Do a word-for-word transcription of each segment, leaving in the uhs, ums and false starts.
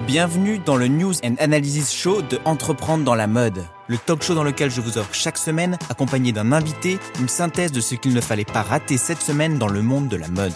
Bienvenue dans le News and Analysis Show de Entreprendre dans la mode. Le talk show dans lequel je vous offre chaque semaine, accompagné d'un invité, une synthèse de ce qu'il ne fallait pas rater cette semaine dans le monde de la mode.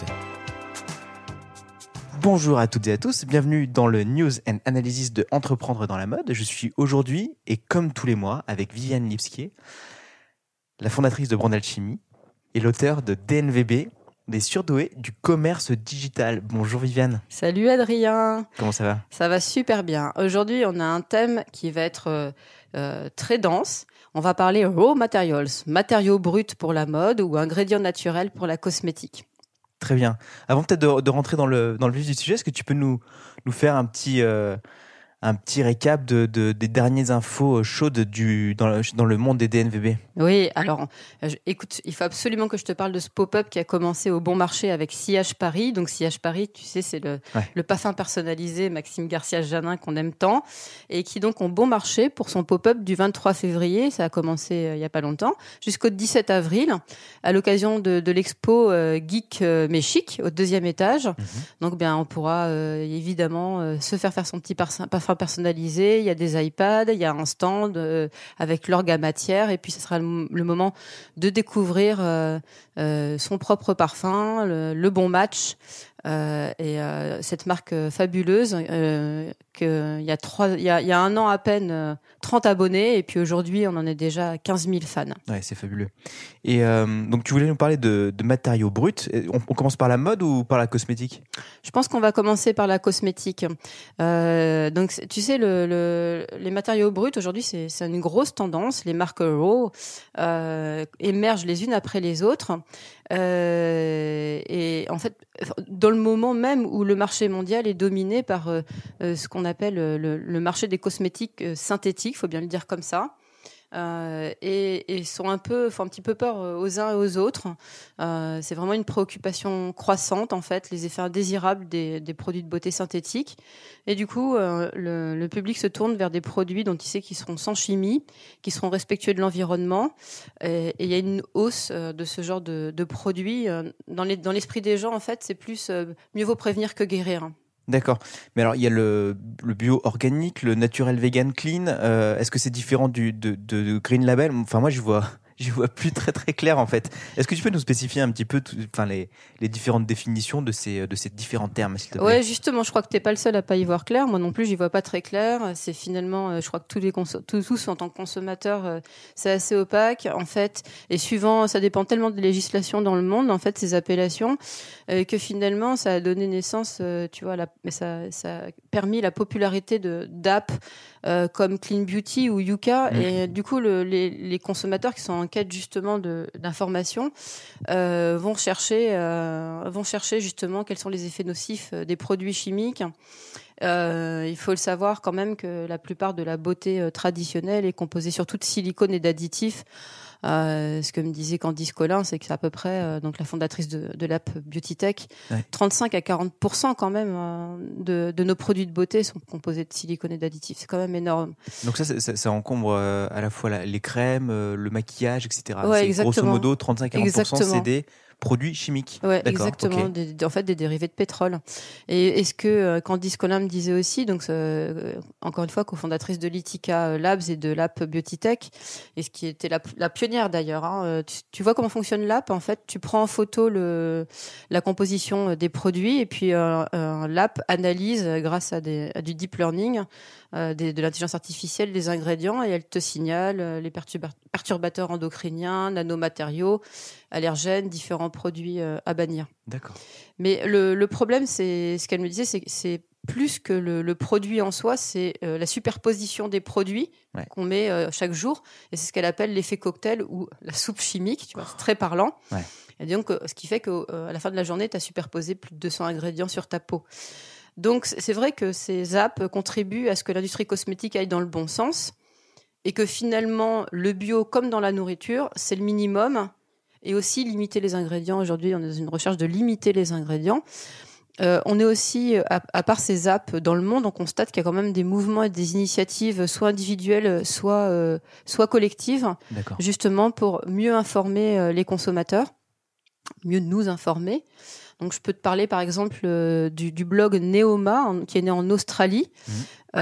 Bonjour à toutes et à tous, bienvenue dans le News and Analysis de Entreprendre dans la mode. Je suis aujourd'hui, et comme tous les mois, avec Viviane Lipskier, la fondatrice de Brand Alchemy et l'auteur de D N V B, des surdoués du commerce digital. Bonjour Viviane. Salut Adrien. Comment ça va ? Ça va super bien. Aujourd'hui, on a un thème qui va être euh, euh, très dense. On va parler raw materials, matériaux bruts pour la mode ou ingrédients naturels pour la cosmétique. Très bien. Avant peut-être de, de rentrer dans le, dans le vif du sujet, est-ce que tu peux nous, nous faire un petit, euh, un petit récap de, de, des dernières infos chaudes du, dans, le, dans le monde des D N V B ? Oui, alors, je, écoute, il faut absolument que je te parle de ce pop-up qui a commencé au Bon Marché avec Sillage Paris. Donc, Sillage Paris, tu sais, c'est le, ouais. le parfum personnalisé Maxime Garcia-Janin qu'on aime tant et qui donc ont Bon Marché pour son pop-up du vingt-trois février. Ça a commencé euh, il n'y a pas longtemps, jusqu'au dix-sept avril, à l'occasion de, de l'expo euh, Geek euh, mais chic au deuxième étage. Mmh. Donc, bien, on pourra euh, évidemment euh, se faire faire son petit parfum, parfum personnalisé. Il y a des iPads, il y a un stand euh, avec l'orgue à matière et puis ce sera le moment de découvrir euh, euh, son propre parfum, le, le bon match euh, et euh, cette marque fabuleuse euh, que il y a trois, il y a, il y a un an à peine euh, trente abonnés et puis aujourd'hui on en est déjà à quinze mille fans. Ouais, c'est fabuleux. Et euh, donc tu voulais nous parler de, de matériaux bruts. On, on commence par la mode ou par la cosmétique ? Je pense qu'on va commencer par la cosmétique. Euh, donc tu sais le, le les matériaux bruts aujourd'hui c'est c'est une grosse tendance. Les marques raw euh, émergent les unes après les autres. Euh, et en fait, dans le moment même où le marché mondial est dominé par euh, ce qu'on appelle le, le marché des cosmétiques synthétiques, faut bien le dire comme ça. Euh, et, et sont un peu, font un petit peu peur aux uns et aux autres. Euh, c'est vraiment une préoccupation croissante en fait, les effets indésirables des, des produits de beauté synthétiques. Et du coup, euh, le, le public se tourne vers des produits dont il sait qu'ils seront sans chimie, qui seront respectueux de l'environnement. Et il y a une hausse euh, de ce genre de, de produits dans, les, dans l'esprit des gens. En fait, c'est plus euh, mieux vaut prévenir que guérir. D'accord. Mais alors, il y a le, le bio organique, le naturel vegan clean. Euh, est-ce que c'est différent du, de, de, de Green Label ? Enfin, moi, je vois, je vois plus très très clair en fait. Est-ce que tu peux nous spécifier un petit peu, tout, enfin, les, les différentes définitions de ces, de ces différents termes, s'il te plaît ? Ouais, justement, je crois que t'es pas le seul à pas y voir clair. Moi non plus, j'y vois pas très clair. C'est finalement, je crois que tous les cons- tous, tous en tant que consommateurs, c'est assez opaque en fait. Et suivant, ça dépend tellement des législations dans le monde, en fait, ces appellations, euh, que finalement, ça a donné naissance, euh, tu vois, la, mais ça, ça a permis la popularité de d'apps euh, comme Clean Beauty ou Yuka. Mmh. Et du coup, le, les, les consommateurs qui sont en quête justement de d'informations euh, vont chercher, euh, vont chercher justement quels sont les effets nocifs des produits chimiques. Euh, il faut le savoir quand même que la plupart de la beauté euh, traditionnelle est composée surtout de silicone et d'additifs. Euh, ce que me disait Candice Collin, c'est que c'est à peu près, euh, donc la fondatrice de, de l'app Beauty Tech, ouais. trente-cinq à quarante pour cent quand même euh, de, de nos produits de beauté sont composés de silicone et d'additifs. C'est quand même énorme. Donc ça, ça, ça encombre euh, à la fois la, les crèmes, euh, le maquillage, et cetera. Ouais, c'est exactement. Grosso modo, trente-cinq à quarante pour cent c'est des produits chimiques. Ouais, D'accord, exactement. Okay. Des, en fait, des dérivés de pétrole. Et est-ce que euh, Candice Collin me disait aussi, donc euh, encore une fois, cofondatrice de Lithica Labs et de l'app Beauty Tech, et ce qui était la, la pionnière d'ailleurs. Hein, tu, tu vois comment fonctionne l'app ? En fait, tu prends en photo le la composition des produits et puis euh, euh, l'app analyse grâce à, des, à du deep learning, euh, des, de l'intelligence artificielle, les ingrédients et elle te signale euh, les perturba- perturbateurs endocriniens, nanomatériaux, allergènes, différents produits euh, à bannir. D'accord. Mais le, le problème, c'est ce qu'elle me disait, c'est, c'est plus que le, le produit en soi, c'est euh, la superposition des produits ouais. qu'on met euh, chaque jour. Et c'est ce qu'elle appelle l'effet cocktail ou la soupe chimique. Tu vois, c'est très parlant. Ouais. Et donc, euh, ce qui fait qu'à euh, la fin de la journée, tu as superposé plus de deux cents ingrédients sur ta peau. Donc, c'est vrai que ces apps contribuent à ce que l'industrie cosmétique aille dans le bon sens et que finalement, le bio, comme dans la nourriture, c'est le minimum. Et aussi limiter les ingrédients. Aujourd'hui, on est dans une recherche de limiter les ingrédients. Euh, on est aussi, à, à part ces apps dans le monde, on constate qu'il y a quand même des mouvements et des initiatives, soit individuelles, soit, euh, soit collectives, D'accord. justement pour mieux informer euh, les consommateurs, mieux nous informer. Donc, je peux te parler, par exemple, euh, du, du blog Neoma, en, qui est né en Australie, mmh.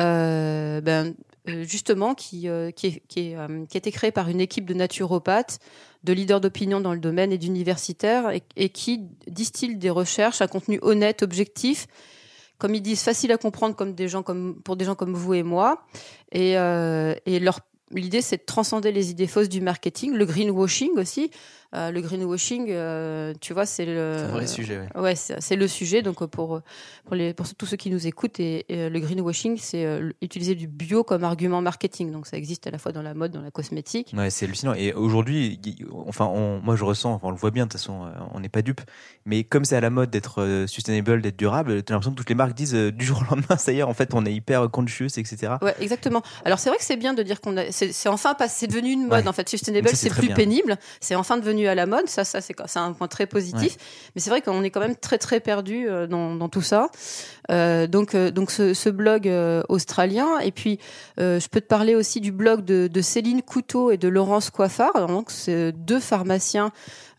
euh, ben, justement, qui, euh, qui, est, qui, est, euh, qui a été créé par une équipe de naturopathes, de leaders d'opinion dans le domaine et d'universitaires, et, et qui distille des recherches à contenu honnête, objectif, comme ils disent, facile à comprendre comme des gens comme, pour des gens comme vous et moi. Et, euh, et leur, l'idée, c'est de transcender les idées fausses du marketing, le greenwashing aussi. Euh, le greenwashing, euh, tu vois, c'est le c'est un vrai sujet. Ouais, ouais c'est, c'est le sujet. Donc pour pour les pour tous ceux qui nous écoutent, et, et le greenwashing, c'est euh, utiliser du bio comme argument marketing. Donc ça existe à la fois dans la mode, dans la cosmétique. Ouais, c'est hallucinant. Et aujourd'hui, enfin, on, moi je ressens, enfin, on le voit bien. De toute façon, on n'est pas dupe. Mais comme c'est à la mode d'être euh, sustainable, d'être durable, t'as l'impression que toutes les marques disent euh, du jour au lendemain, ça y est, en fait, on est hyper conscious, et cetera. Ouais, exactement. Alors c'est vrai que c'est bien de dire qu'on a, c'est, c'est enfin pas, c'est devenu une mode. Ouais. En fait, sustainable, ça, c'est, c'est plus bien. Pénible. C'est enfin devenu à la mode. Ça, ça, c'est, c'est un point très positif. Ouais. Mais c'est vrai qu'on est quand même très, très perdu dans, dans tout ça. Euh, donc, euh, donc ce, ce blog euh, australien. Et puis, euh, je peux te parler aussi du blog de, de Céline Couteau et de Laurence Coiffard. Alors, donc, c'est deux pharmaciens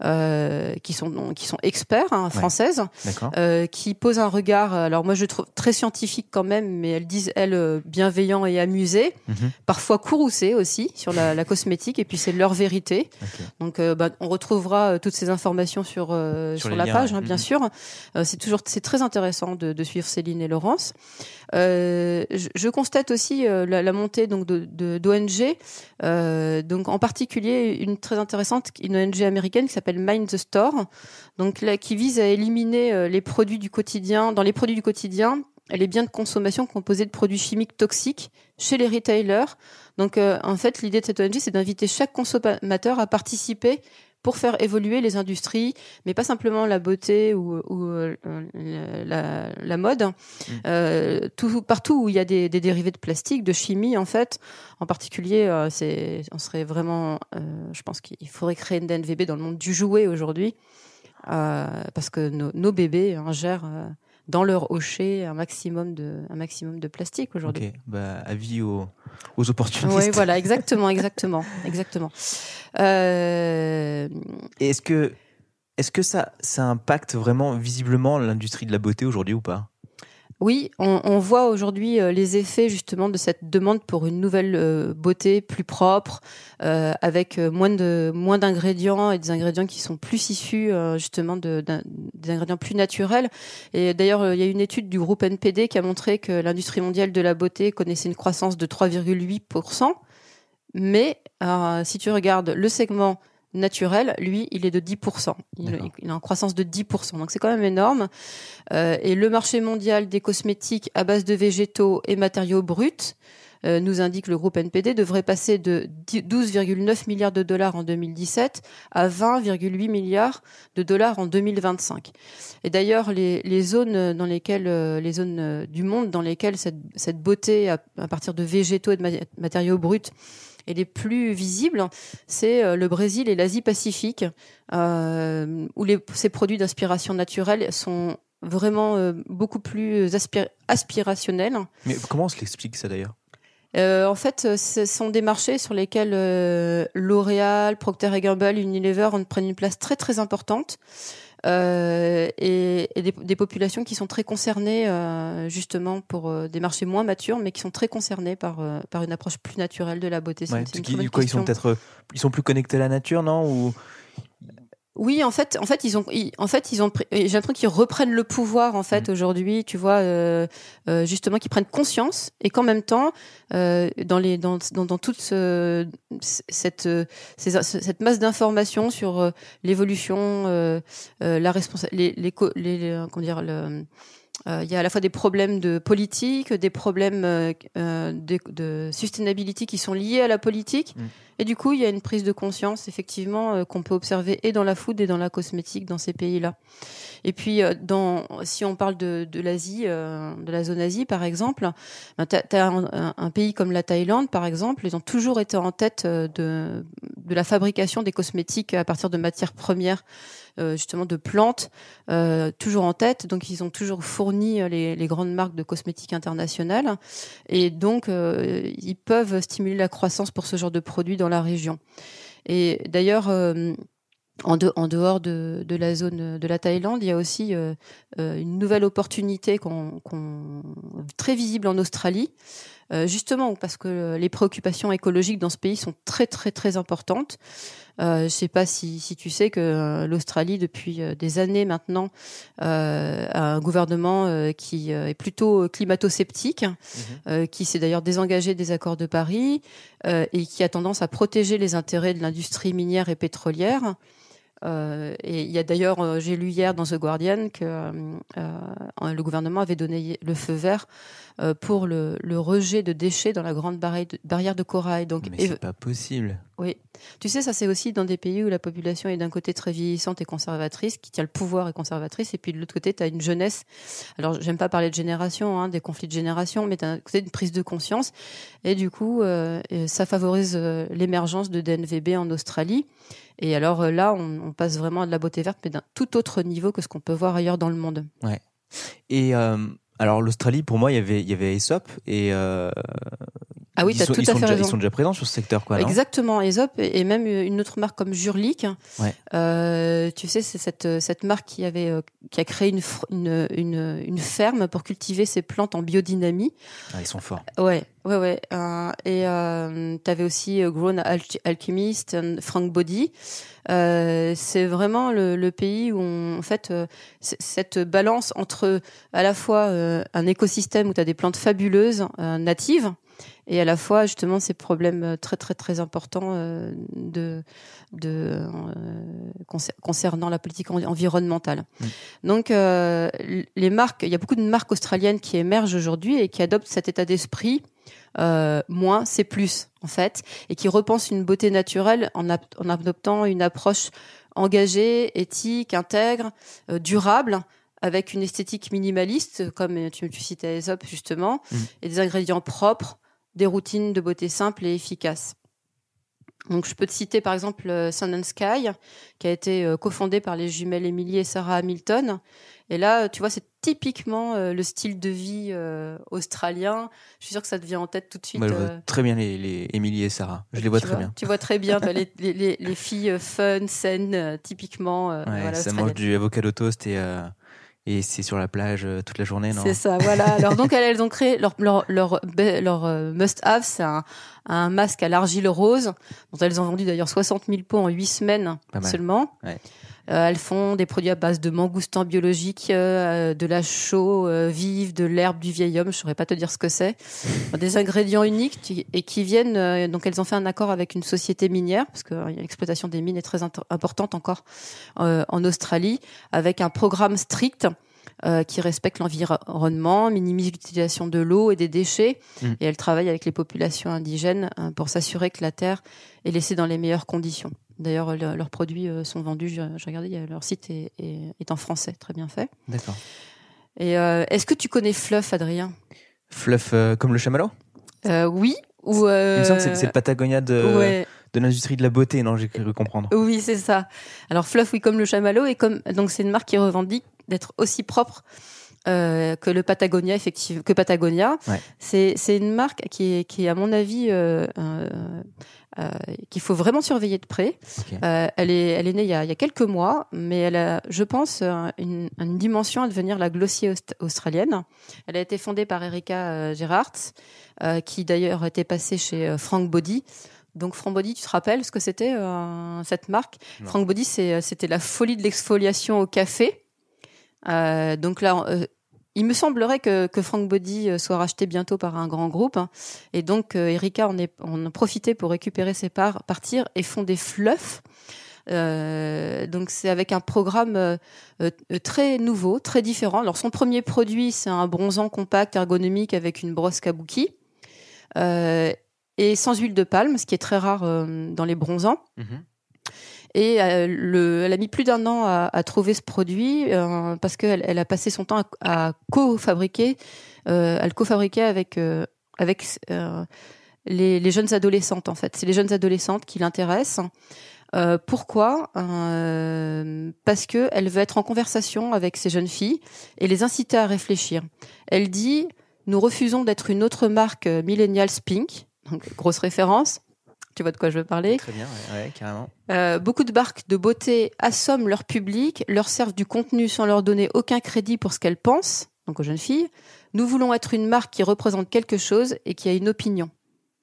euh, qui sont qui sont experts, hein, françaises, ouais. euh, qui posent un regard. Alors moi, je trouve très scientifique quand même, mais elles disent elles bienveillant et amusé, mm-hmm. parfois courroucé aussi sur la, la cosmétique. Et puis c'est leur vérité. Okay. Donc, euh, bah, on retrouvera toutes ces informations sur euh, sur, sur la liens, page, ouais. hein, bien mm-hmm. sûr. Euh, c'est toujours c'est très intéressant de, de suivre Céline et Laurence. Euh, je, je constate aussi euh, la, la montée donc de, de d'O N G, euh, donc en particulier une très intéressante, une O N G américaine qui s'appelle Mind the Store, donc là qui vise à éliminer euh, les produits du quotidien. Dans les produits du quotidien, les biens de consommation composés de produits chimiques toxiques chez les retailers. Donc euh, en fait, l'idée de cette O N G, c'est d'inviter chaque consommateur à participer pour faire évoluer les industries, mais pas simplement la beauté ou, ou euh, la, la mode. Mmh. Euh, tout, partout où il y a des, des dérivés de plastique, de chimie, en fait, en particulier, euh, c'est, on serait vraiment, euh, je pense qu'il faudrait créer une D N V B dans le monde du jouet aujourd'hui, euh, parce que nos, nos bébés ingèrent euh, dans leur hochet un maximum de, un maximum de plastique aujourd'hui. Ok, bah, avis aux, aux opportunistes. Oui, voilà, exactement, exactement, exactement. Euh... Et est-ce que, est-ce que ça, ça impacte vraiment visiblement l'industrie de la beauté aujourd'hui ou pas ? Oui, on, on voit aujourd'hui euh, les effets justement de cette demande pour une nouvelle euh, beauté plus propre, euh, avec euh, moins de moins d'ingrédients et des ingrédients qui sont plus issus euh, justement de, d'un, des ingrédients plus naturels. Et d'ailleurs, euh, il y a une étude du groupe N P D qui a montré que l'industrie mondiale de la beauté connaissait une croissance de trois virgule huit pour cent. Mais euh, si tu regardes le segment naturel, lui, il est de dix pour cent. Il, il a une croissance de dix pour cent. Donc, c'est quand même énorme. Euh, et le marché mondial des cosmétiques à base de végétaux et matériaux bruts, euh, nous indique le groupe N P D, devrait passer de douze virgule neuf milliards de dollars en deux mille dix-sept à vingt virgule huit milliards de dollars en deux mille vingt-cinq. Et d'ailleurs, les, les zones dans lesquelles, euh, les zones euh, du monde dans lesquelles cette, cette beauté à, à partir de végétaux et de ma- matériaux bruts et les plus visibles, c'est le Brésil et l'Asie-Pacifique, euh, où les, ces produits d'inspiration naturelle sont vraiment euh, beaucoup plus aspir- aspirationnels. Mais comment on se l'explique ça d'ailleurs ? Euh, en fait, ce sont des marchés sur lesquels euh, L'Oréal, Procter et Gamble, Unilever prennent une place très très importante. Euh, et, et des, des populations qui sont très concernées euh, justement pour euh, des marchés moins matures, mais qui sont très concernées par euh, par une approche plus naturelle de la beauté. C'est, ouais, c'est une qui, quoi, ils sont peut-être ils sont plus connectés à la nature, non ? Ou oui, en fait, en fait, ils ont, ils, en fait, ils ont, j'ai l'impression qu'ils reprennent le pouvoir, en fait, mmh. aujourd'hui, tu vois, euh, euh, justement, qu'ils prennent conscience et qu'en même temps, euh, dans les, dans, dans, dans toute ce, cette, ces, cette masse d'informations sur euh, l'évolution, euh, euh, la responsabilité, les, les, les, comment dire, le, Euh, il y a à la fois des problèmes de politique, des problèmes euh, de, de sustainability qui sont liés à la politique. Mmh. Et du coup, il y a une prise de conscience, effectivement, euh, qu'on peut observer et dans la food et dans la cosmétique dans ces pays-là. Et puis, euh, dans, si on parle de, de l'Asie, euh, de la zone Asie, par exemple, ben, t'as, t'as un, un, un pays comme la Thaïlande, par exemple, ils ont toujours été en tête de, de la fabrication des cosmétiques à partir de matières premières, euh, justement de plantes, euh, toujours en tête. Donc, ils ont toujours fourni les, les grandes marques de cosmétiques internationales. Et donc, euh, ils peuvent stimuler la croissance pour ce genre de produits dans la région. Et d'ailleurs, euh, En, de, en dehors de, de la zone de la Thaïlande, il y a aussi euh, euh, une nouvelle opportunité qu'on, qu'on, très visible en Australie, euh, justement parce que les préoccupations écologiques dans ce pays sont très très très importantes. Euh, je ne sais pas si, si tu sais que euh, l'Australie, depuis euh, des années maintenant, euh, a un gouvernement euh, qui euh, est plutôt climato-sceptique, mmh. euh, qui s'est d'ailleurs désengagé des accords de Paris euh, et qui a tendance à protéger les intérêts de l'industrie minière et pétrolière. Euh, et il y a d'ailleurs, euh, j'ai lu hier dans The Guardian que euh, le gouvernement avait donné le feu vert euh, pour le, le rejet de déchets dans la grande barrière de, barrière de corail. Donc, mais c'est pas possible. Oui. Tu sais, ça c'est aussi dans des pays où la population est d'un côté très vieillissante et conservatrice, qui tient le pouvoir et conservatrice, et puis de l'autre côté, tu as une jeunesse. Alors, j'aime pas parler de génération, hein, des conflits de génération, mais d'un côté, une prise de conscience. Et du coup, euh, ça favorise euh, l'émergence de D N V B en Australie. Et alors euh, là, on, on passe vraiment à de la beauté verte, mais d'un tout autre niveau que ce qu'on peut voir ailleurs dans le monde. Ouais. Et euh, alors, l'Australie, pour moi, il y avait, il y avait Aesop et. Euh... Ah oui, tu as tout à fait déjà, raison. Ils sont déjà présents sur ce secteur, quoi. Exactement, Aesop et même une autre marque comme Jurlic. Ouais. Euh, tu sais, c'est cette cette marque qui avait euh, qui a créé une, une une une ferme pour cultiver ses plantes en biodynamie. Ah, ils sont forts. Ouais, ouais, ouais. Euh, et euh, t'avais aussi euh, Grown Al- Alchemist, Frank Body. Euh, c'est vraiment le, le pays où on, en fait euh, cette balance entre à la fois euh, un écosystème où tu as des plantes fabuleuses euh, natives et à la fois justement ces problèmes très très très importants euh, de de euh, concernant la politique environnementale. Mmh. Donc euh, les marques, il y a beaucoup de marques australiennes qui émergent aujourd'hui et qui adoptent cet état d'esprit. Euh, moins, c'est plus, en fait, et qui repense une beauté naturelle en, ap- en adoptant une approche engagée, éthique, intègre, euh, durable, avec une esthétique minimaliste, comme tu, tu citais Aesop, justement, mmh. et des ingrédients propres, des routines de beauté simples et efficaces. Donc, je peux te citer, par exemple, Sun and Sky, qui a été euh, cofondé par les jumelles Emily et Sarah Hamilton. Et là, tu vois, c'est typiquement euh, le style de vie euh, australien. Je suis sûre que ça te vient en tête tout de suite. Moi, je vois euh... très bien les, les Emily et Sarah. Je les vois tu très vois, bien. Tu vois très bien toi, les, les, les, les filles fun, saines, euh, typiquement. Euh, ouais, voilà, ça mange du avocado toast et, euh, et c'est sur la plage euh, toute la journée, non ? C'est ça, voilà. Alors donc, elles, elles ont créé leur, leur, leur, leur euh, must-have, c'est un, un masque à l'argile rose, dont elles ont vendu d'ailleurs soixante mille pots en huit semaines seulement. Ouais. Euh, elles font des produits à base de mangoustan biologique, euh, de la chaux euh, vive, de l'herbe du vieil homme, je saurais pas te dire ce que c'est. Des ingrédients uniques t- et qui viennent... Euh, donc elles ont fait un accord avec une société minière, parce que euh, l'exploitation des mines est très int- importante encore euh, en Australie, avec un programme strict euh, qui respecte l'environnement, minimise l'utilisation de l'eau et des déchets. Mmh. Et elles travaillent avec les populations indigènes euh, pour s'assurer que la terre est laissée dans les meilleures conditions. D'ailleurs, le, leurs produits euh, sont vendus. Je, je regardais, leur site est, est, est en français, très bien fait. D'accord. Et euh, est-ce que tu connais Fluff, Adrien ? Fluff euh, comme le chamallow ? euh, Oui. Ou euh... Il me semble que c'est, c'est le Patagonia de, ouais. de l'industrie de la beauté, non ? J'ai cru comprendre. Oui, c'est ça. Alors Fluff, oui, comme le chamallow, et comme donc c'est une marque qui revendique d'être aussi propre euh, que le Patagonia, effectivement, que Patagonia. Ouais. C'est c'est une marque qui est qui est à mon avis euh, euh, Euh, qu'il faut vraiment surveiller de près. Okay. Euh, elle est, elle est née il y a, il y a quelques mois, mais elle a, je pense, une, une dimension à devenir la Glossier aust- australienne. Elle a été fondée par Erika euh, Gerhardt, euh, qui d'ailleurs était passée chez euh, Frank Body. Donc Frank Body, tu te rappelles ce que c'était euh, cette marque ? Non. Frank Body, c'est, c'était la folie de l'exfoliation au café. Euh, donc là. Euh, Il me semblerait que, que Frank Body soit racheté bientôt par un grand groupe. Hein, et donc, euh, Erika en, est, en a profité pour récupérer ses parts, partir et fonder Fluff. Euh, donc, c'est avec un programme euh, euh, très nouveau, très différent. Alors, son premier produit, c'est un bronzant compact ergonomique avec une brosse kabuki. Euh, et sans huile de palme, ce qui est très rare euh, dans les bronzants. Mm-hmm. Et euh, le, elle a mis plus d'un an à, à trouver ce produit euh, parce qu'elle elle a passé son temps à, à co-fabriquer, euh, à le co-fabriquer avec euh, avec euh, les, les jeunes adolescentes en fait. C'est les jeunes adolescentes qui l'intéressent. Euh, pourquoi euh, Parce que elle veut être en conversation avec ces jeunes filles et les inciter à réfléchir. Elle dit : nous refusons d'être une autre marque Millennials Pink, donc grosse référence. Tu vois de quoi je veux parler? Très bien, ouais, ouais, carrément. Euh, beaucoup de marques de beauté assomment leur public, leur servent du contenu sans leur donner aucun crédit pour ce qu'elles pensent, donc aux jeunes filles. Nous voulons être une marque qui représente quelque chose et qui a une opinion.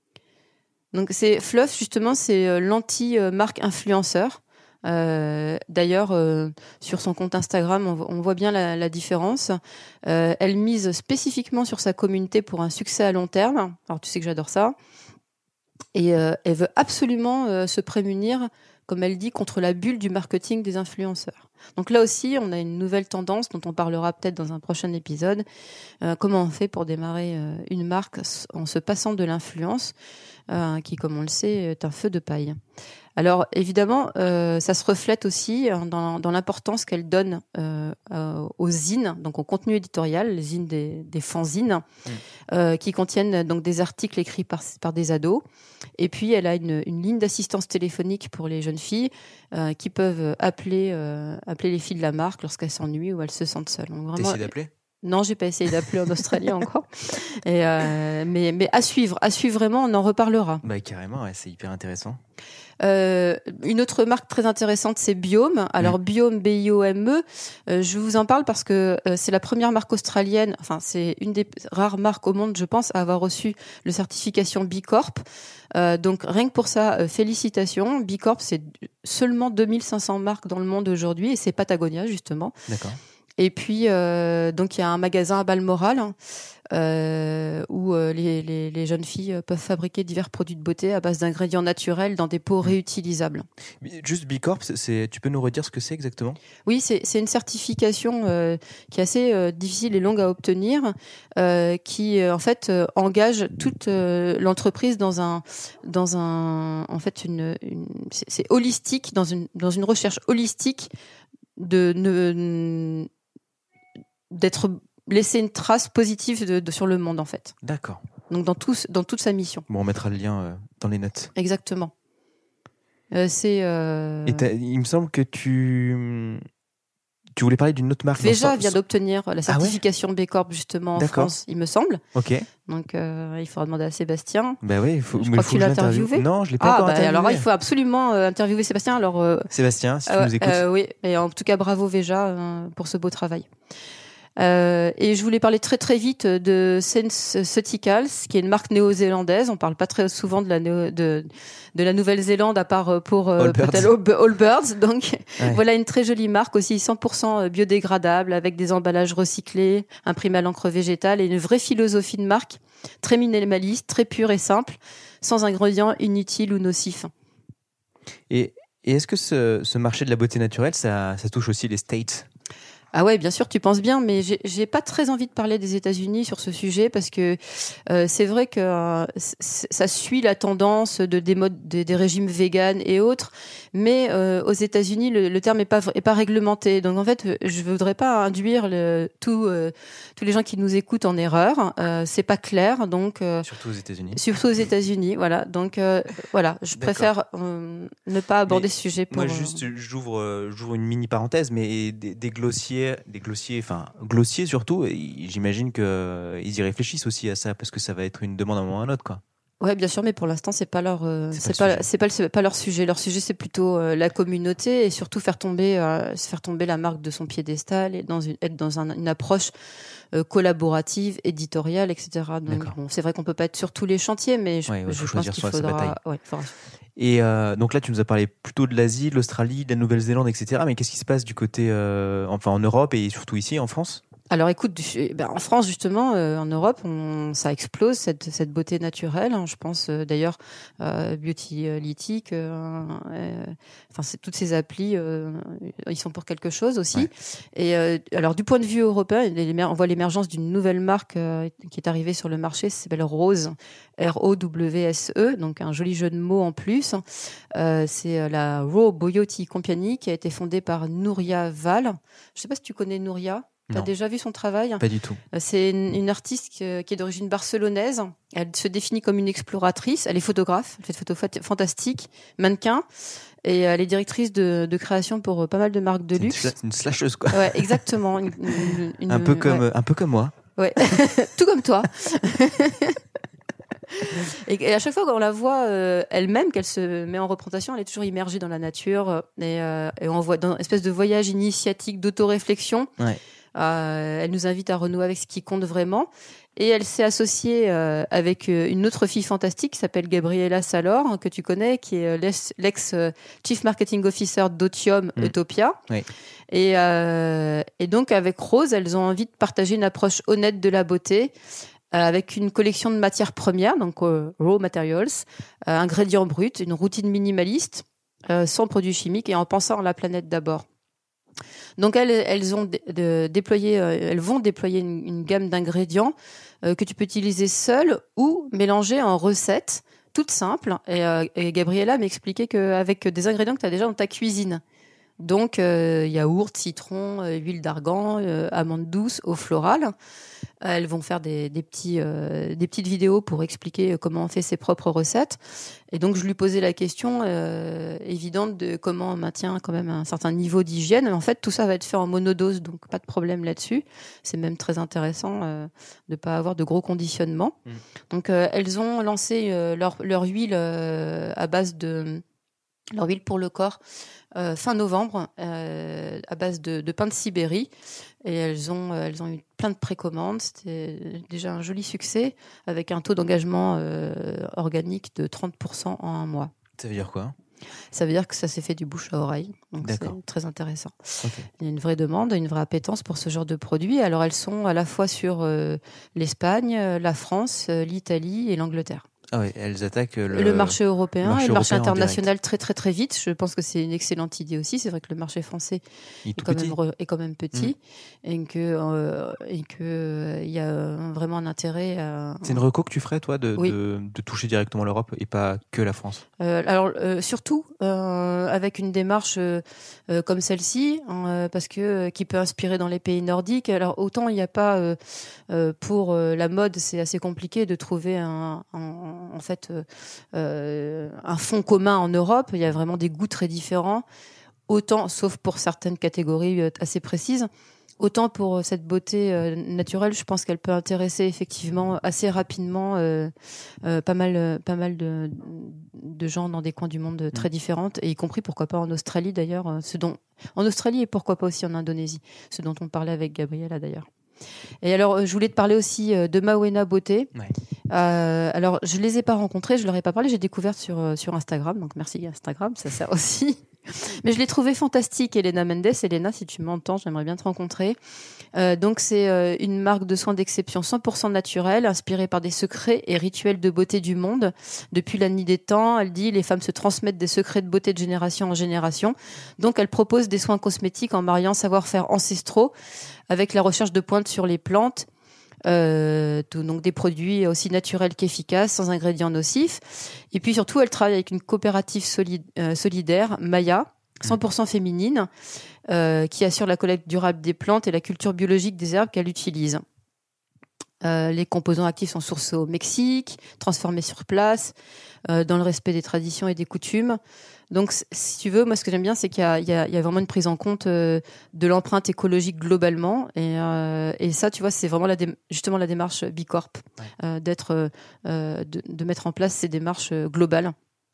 Donc c'est Fluff, justement, c'est euh, l'anti-marque influenceur. Euh, d'ailleurs, euh, sur son compte Instagram, on, on voit bien la, la différence. Euh, elle mise spécifiquement sur sa communauté pour un succès à long terme. Alors tu sais que j'adore ça. Et euh, elle veut absolument euh, se prémunir, comme elle dit, contre la bulle du marketing des influenceurs. Donc là aussi, on a une nouvelle tendance dont on parlera peut-être dans un prochain épisode. Euh, comment on fait pour démarrer euh, une marque en se passant de l'influence, euh, qui, comme on le sait, est un feu de paille. Alors évidemment, euh, ça se reflète aussi dans, dans l'importance qu'elle donne euh, euh, aux zines, donc au contenu éditorial, les zines des, des fanzines, mmh. euh, qui contiennent donc des articles écrits par, par des ados. Et puis elle a une, une ligne d'assistance téléphonique pour les jeunes filles euh, qui peuvent appeler, euh, appeler les filles de la marque lorsqu'elles s'ennuient ou elles se sentent seules. Donc, vraiment, t'as essayé d'appeler ? Non, j'ai pas essayé d'appeler en Australie encore. Et euh, mais, mais à suivre, à suivre vraiment, on en reparlera. Bah carrément, ouais, c'est hyper intéressant. Euh, une autre marque très intéressante, c'est Biome. Alors mmh. Biome, B I O M E, euh, je vous en parle parce que euh, c'est la première marque australienne, enfin c'est une des rares marques au monde, je pense, à avoir reçu le certification B Corp. Euh, donc rien que pour ça, euh, félicitations. B Corp, c'est seulement deux mille cinq cents marques dans le monde aujourd'hui et c'est Patagonia justement. D'accord. Et puis, euh, donc il y a un magasin à Balmoral hein, euh, où euh, les, les, les jeunes filles peuvent fabriquer divers produits de beauté à base d'ingrédients naturels dans des pots mmh. réutilisables. Juste B Corp, c'est, tu peux nous redire ce que c'est exactement ? Oui, c'est, c'est une certification euh, qui est assez euh, difficile et longue à obtenir, euh, qui euh, en fait euh, engage toute euh, l'entreprise dans un, dans un, en fait une, une c'est, c'est holistique, dans une, dans une recherche holistique de ne d'être laisser une trace positive de, de, sur le monde en fait. D'accord. Donc dans, tout, dans toute sa mission. Bon, on mettra le lien euh, dans les notes. Exactement. Euh, c'est. Euh... Et il me semble que tu tu voulais parler d'une autre marque. Veja vient d'obtenir la certification ah ouais B Corp justement en D'accord. France, il me semble. Ok. Donc euh, il faudra demander à Sébastien. Ben bah oui, il faut. Je mais crois faut que tu l'as interviewé. Non, je l'ai pas ah, encore bah, interviewé. Alors il faut absolument euh, interviewer Sébastien. Alors. Euh... Sébastien, si tu euh, nous écoutes. Euh, oui. Et en tout cas, bravo Veja euh, pour ce beau travail. Euh, et je voulais parler très très vite de SenseCeuticals, qui est une marque néo-zélandaise. On parle pas très souvent de la néo, de de la Nouvelle-Zélande à part pour euh, peut-être Allbirds. Donc ouais. Voilà une très jolie marque aussi cent pour cent biodégradable avec des emballages recyclés, imprimés à l'encre végétale et une vraie philosophie de marque très minimaliste, très pure et simple, sans ingrédients inutiles ou nocifs. Et, et est-ce que ce, ce marché de la beauté naturelle, ça, ça touche aussi les States ? Ah ouais, bien sûr, tu penses bien, mais j'ai, j'ai pas très envie de parler des États-Unis sur ce sujet parce que euh, c'est vrai que euh, ça suit la tendance de des modes, des, des régimes véganes et autres, mais euh, aux États-Unis le, le terme est pas est pas réglementé. Donc en fait, je voudrais pas induire le, tout, euh, tous les gens qui nous écoutent en erreur. Euh, c'est pas clair, donc euh, surtout aux États-Unis. Surtout aux États-Unis, voilà. Donc euh, voilà, je D'accord. préfère euh, ne pas aborder mais ce sujet. Pour, moi, juste, j'ouvre, euh, j'ouvre une mini parenthèse, mais des, des glossiers. Des glossiers, enfin glossiers surtout, j'imagine qu'ils euh, y réfléchissent aussi à ça parce que ça va être une demande à un moment ou à un autre, quoi. Ouais, bien sûr, mais pour l'instant, c'est pas leur, euh, c'est, c'est pas, pas, c'est pas, c'est pas leur sujet. Leur sujet, c'est plutôt euh, la communauté et surtout faire tomber, euh, faire tomber la marque de son piédestal et dans une, être dans un, une approche euh, collaborative, éditoriale, et cetera. Donc, bon, c'est vrai qu'on peut pas être sur tous les chantiers, mais je, ouais, ouais, je faut pense qu'il faudra. Ouais, faudra... Et euh, donc là, tu nous as parlé plutôt de l'Asie, de l'Australie, de la Nouvelle-Zélande, et cetera. Mais qu'est-ce qui se passe du côté, euh, enfin en Europe et surtout ici en France ? Alors écoute, ben en France justement, euh, en Europe, on, ça explose cette, cette beauté naturelle. Hein, je pense euh, d'ailleurs euh, Beautylytic, euh, euh, enfin c'est toutes ces applis, euh, ils sont pour quelque chose aussi. Ouais. Et euh, alors du point de vue européen, on voit l'émergence d'une nouvelle marque euh, qui est arrivée sur le marché, ça s'appelle Rose, R O W S E, donc un joli jeu de mots en plus. Euh, c'est la Raw Beauty Company qui a été fondée par Nouria Val. Je sais pas si tu connais Nouria. T'as déjà vu son travail ? Pas du tout. C'est une, une artiste qui est d'origine barcelonaise. Elle se définit comme une exploratrice. Elle est photographe. Elle fait des photos fantastiques, mannequin. Et elle est directrice de, de création pour pas mal de marques de c'est luxe. Une, c'est une slasheuse, quoi. Ouais, exactement. Une, une, une, un peu comme, ouais. un peu comme moi. Ouais, tout comme toi. Et, et à chaque fois qu'on la voit euh, elle-même, qu'elle se met en représentation, elle est toujours immergée dans la nature et, euh, et on voit dans une espèce de voyage initiatique d'autoréflexion. Ouais. Euh, elle nous invite à renouer avec ce qui compte vraiment. Et elle s'est associée euh, avec euh, une autre fille fantastique qui s'appelle Gabriela Salor, que tu connais, qui est l'ex, l'ex euh, Chief Marketing Officer d'Otium mmh. Utopia. Oui. Et, euh, et donc, avec Rose, elles ont envie de partager une approche honnête de la beauté euh, avec une collection de matières premières, donc euh, raw materials, euh, ingrédients bruts, une routine minimaliste, euh, sans produits chimiques et en pensant à la planète d'abord. Donc elles, elles ont de, de, déployé, euh, elles vont déployer une, une gamme d'ingrédients euh, que tu peux utiliser seul ou mélanger en recettes toutes simples. Et, euh, et Gabriella m'expliquait qu'avec des ingrédients que tu as déjà dans ta cuisine, donc euh, yaourt, citron, euh, huile d'argan, euh, amandes douces, eau florale. Elles vont faire des, des, petits, euh, des petites vidéos pour expliquer comment on fait ses propres recettes. Et donc, je lui posais la question euh, évidente de comment on maintient quand même un certain niveau d'hygiène. En fait, tout ça va être fait en monodose, donc pas de problème là-dessus. C'est même très intéressant euh, de ne pas avoir de gros conditionnement. Mmh. Donc, euh, elles ont lancé euh, leur, leur huile euh, à base de... leur huile pour le corps euh, fin novembre euh, à base de, de pain de Sibérie et elles ont, elles ont eu plein de précommandes. C'était déjà un joli succès avec un taux d'engagement euh, organique de trente pour cent en un mois. Ça veut dire quoi ? Ça veut dire que ça s'est fait du bouche à oreille, donc D'accord. C'est très intéressant. Okay. Il y a une vraie demande, une vraie appétence pour ce genre de produits. Alors elles sont à la fois sur euh, l'Espagne, la France, l'Italie et l'Angleterre. Ah oui, elles attaquent le, le marché européen le marché et le marché international très très très vite. Je pense que c'est une excellente idée aussi. C'est vrai que le marché français est, est, quand petit. même re, est quand même petit mmh. et que euh, et que euh, il y a vraiment un intérêt. À... C'est une reco que tu ferais toi de, oui. de, de toucher directement l'Europe et pas que la France. Euh, alors euh, surtout euh, avec une démarche euh, euh, comme celle-ci, euh, parce que euh, qui peut inspirer dans les pays nordiques. Alors autant il n'y a pas euh, euh, pour euh, la mode, c'est assez compliqué de trouver un, un en fait euh, un fond commun en Europe. Il y a vraiment des goûts très différents, autant, sauf pour certaines catégories assez précises, autant pour cette beauté euh, naturelle, je pense qu'elle peut intéresser effectivement assez rapidement euh, euh, pas mal, pas mal de, de gens dans des coins du monde très différents, et y compris pourquoi pas en Australie d'ailleurs, ce dont, en Australie et pourquoi pas aussi en Indonésie, ce dont on parlait avec Gabriella d'ailleurs. Et alors, je voulais te parler aussi de Mawena Beauté. Ouais. Euh, alors, je les ai pas rencontrés, je leur ai pas parlé, j'ai découvert sur sur Instagram, donc merci Instagram, ça sert aussi. Mais je l'ai trouvée fantastique, Elena Mendes. Elena, si tu m'entends, j'aimerais bien te rencontrer. Euh, donc, c'est euh, une marque de soins d'exception cent pour cent naturelle, inspirée par des secrets et rituels de beauté du monde. Depuis la nuit des temps, elle dit, les femmes se transmettent des secrets de beauté de génération en génération. Donc, elle propose des soins cosmétiques en mariant savoir-faire ancestraux avec la recherche de pointe sur les plantes. Euh, tout, donc des produits aussi naturels qu'efficaces, sans ingrédients nocifs. Et puis surtout, elle travaille avec une coopérative solide, euh, solidaire, Maya, cent pour cent féminine, euh, qui assure la collecte durable des plantes et la culture biologique des herbes qu'elle utilise. Euh, les composants actifs sont sourcés au Mexique, transformés sur place, euh, dans le respect des traditions et des coutumes. Donc, si tu veux, moi, ce que j'aime bien, c'est qu'il y a, il y a, il y a vraiment une prise en compte euh, de l'empreinte écologique globalement. Et, euh, et ça, tu vois, c'est vraiment la dé- justement la démarche B Corp, ouais. euh, d'être, euh, de, de mettre en place ces démarches globales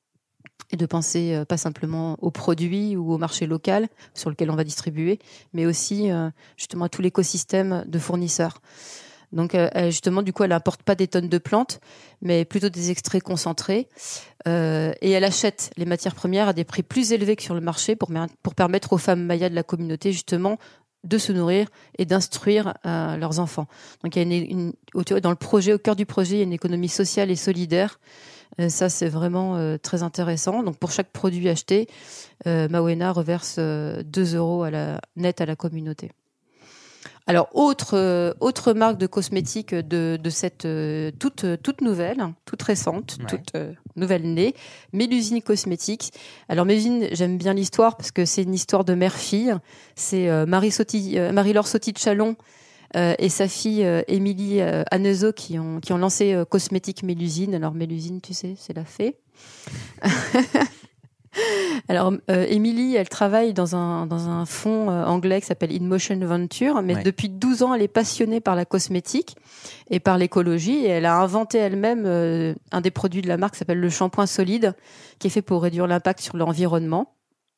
et de penser euh, pas simplement aux produits ou au marché local sur lequel on va distribuer, mais aussi euh, justement à tout l'écosystème de fournisseurs. Donc, euh, justement, du coup, elle n'importe pas des tonnes de plantes, mais plutôt des extraits concentrés. Euh, et elle achète les matières premières à des prix plus élevés que sur le marché pour, pour permettre aux femmes mayas de la communauté, justement, de se nourrir et d'instruire euh, leurs enfants. Donc, il y a une, une, dans le projet, au cœur du projet, il y a une économie sociale et solidaire. Euh, ça, c'est vraiment euh, très intéressant. Donc, pour chaque produit acheté, euh, Mawena reverse euh, deux euros à la, net à la communauté. Alors, autre, euh, autre marque de cosmétiques de, de cette euh, toute, toute nouvelle, toute récente, ouais. toute euh, nouvelle née, Mélusine Cosmétiques. Alors, Mélusine, j'aime bien l'histoire parce que c'est une histoire de mère-fille. C'est euh, Marie Sauty, euh, Marie-Laure Sauty de Chalon euh, et sa fille euh, Émilie euh, Anezo qui ont, qui ont lancé euh, Cosmétiques Mélusine. Alors, Mélusine, tu sais, c'est la fée. Alors, euh, Émilie, elle travaille dans un, dans un fonds euh, anglais qui s'appelle InMotion Venture, mais Ouais. depuis douze ans, elle est passionnée par la cosmétique et par l'écologie, et elle a inventé elle-même euh, un des produits de la marque qui s'appelle le shampoing solide, qui est fait pour réduire l'impact sur l'environnement.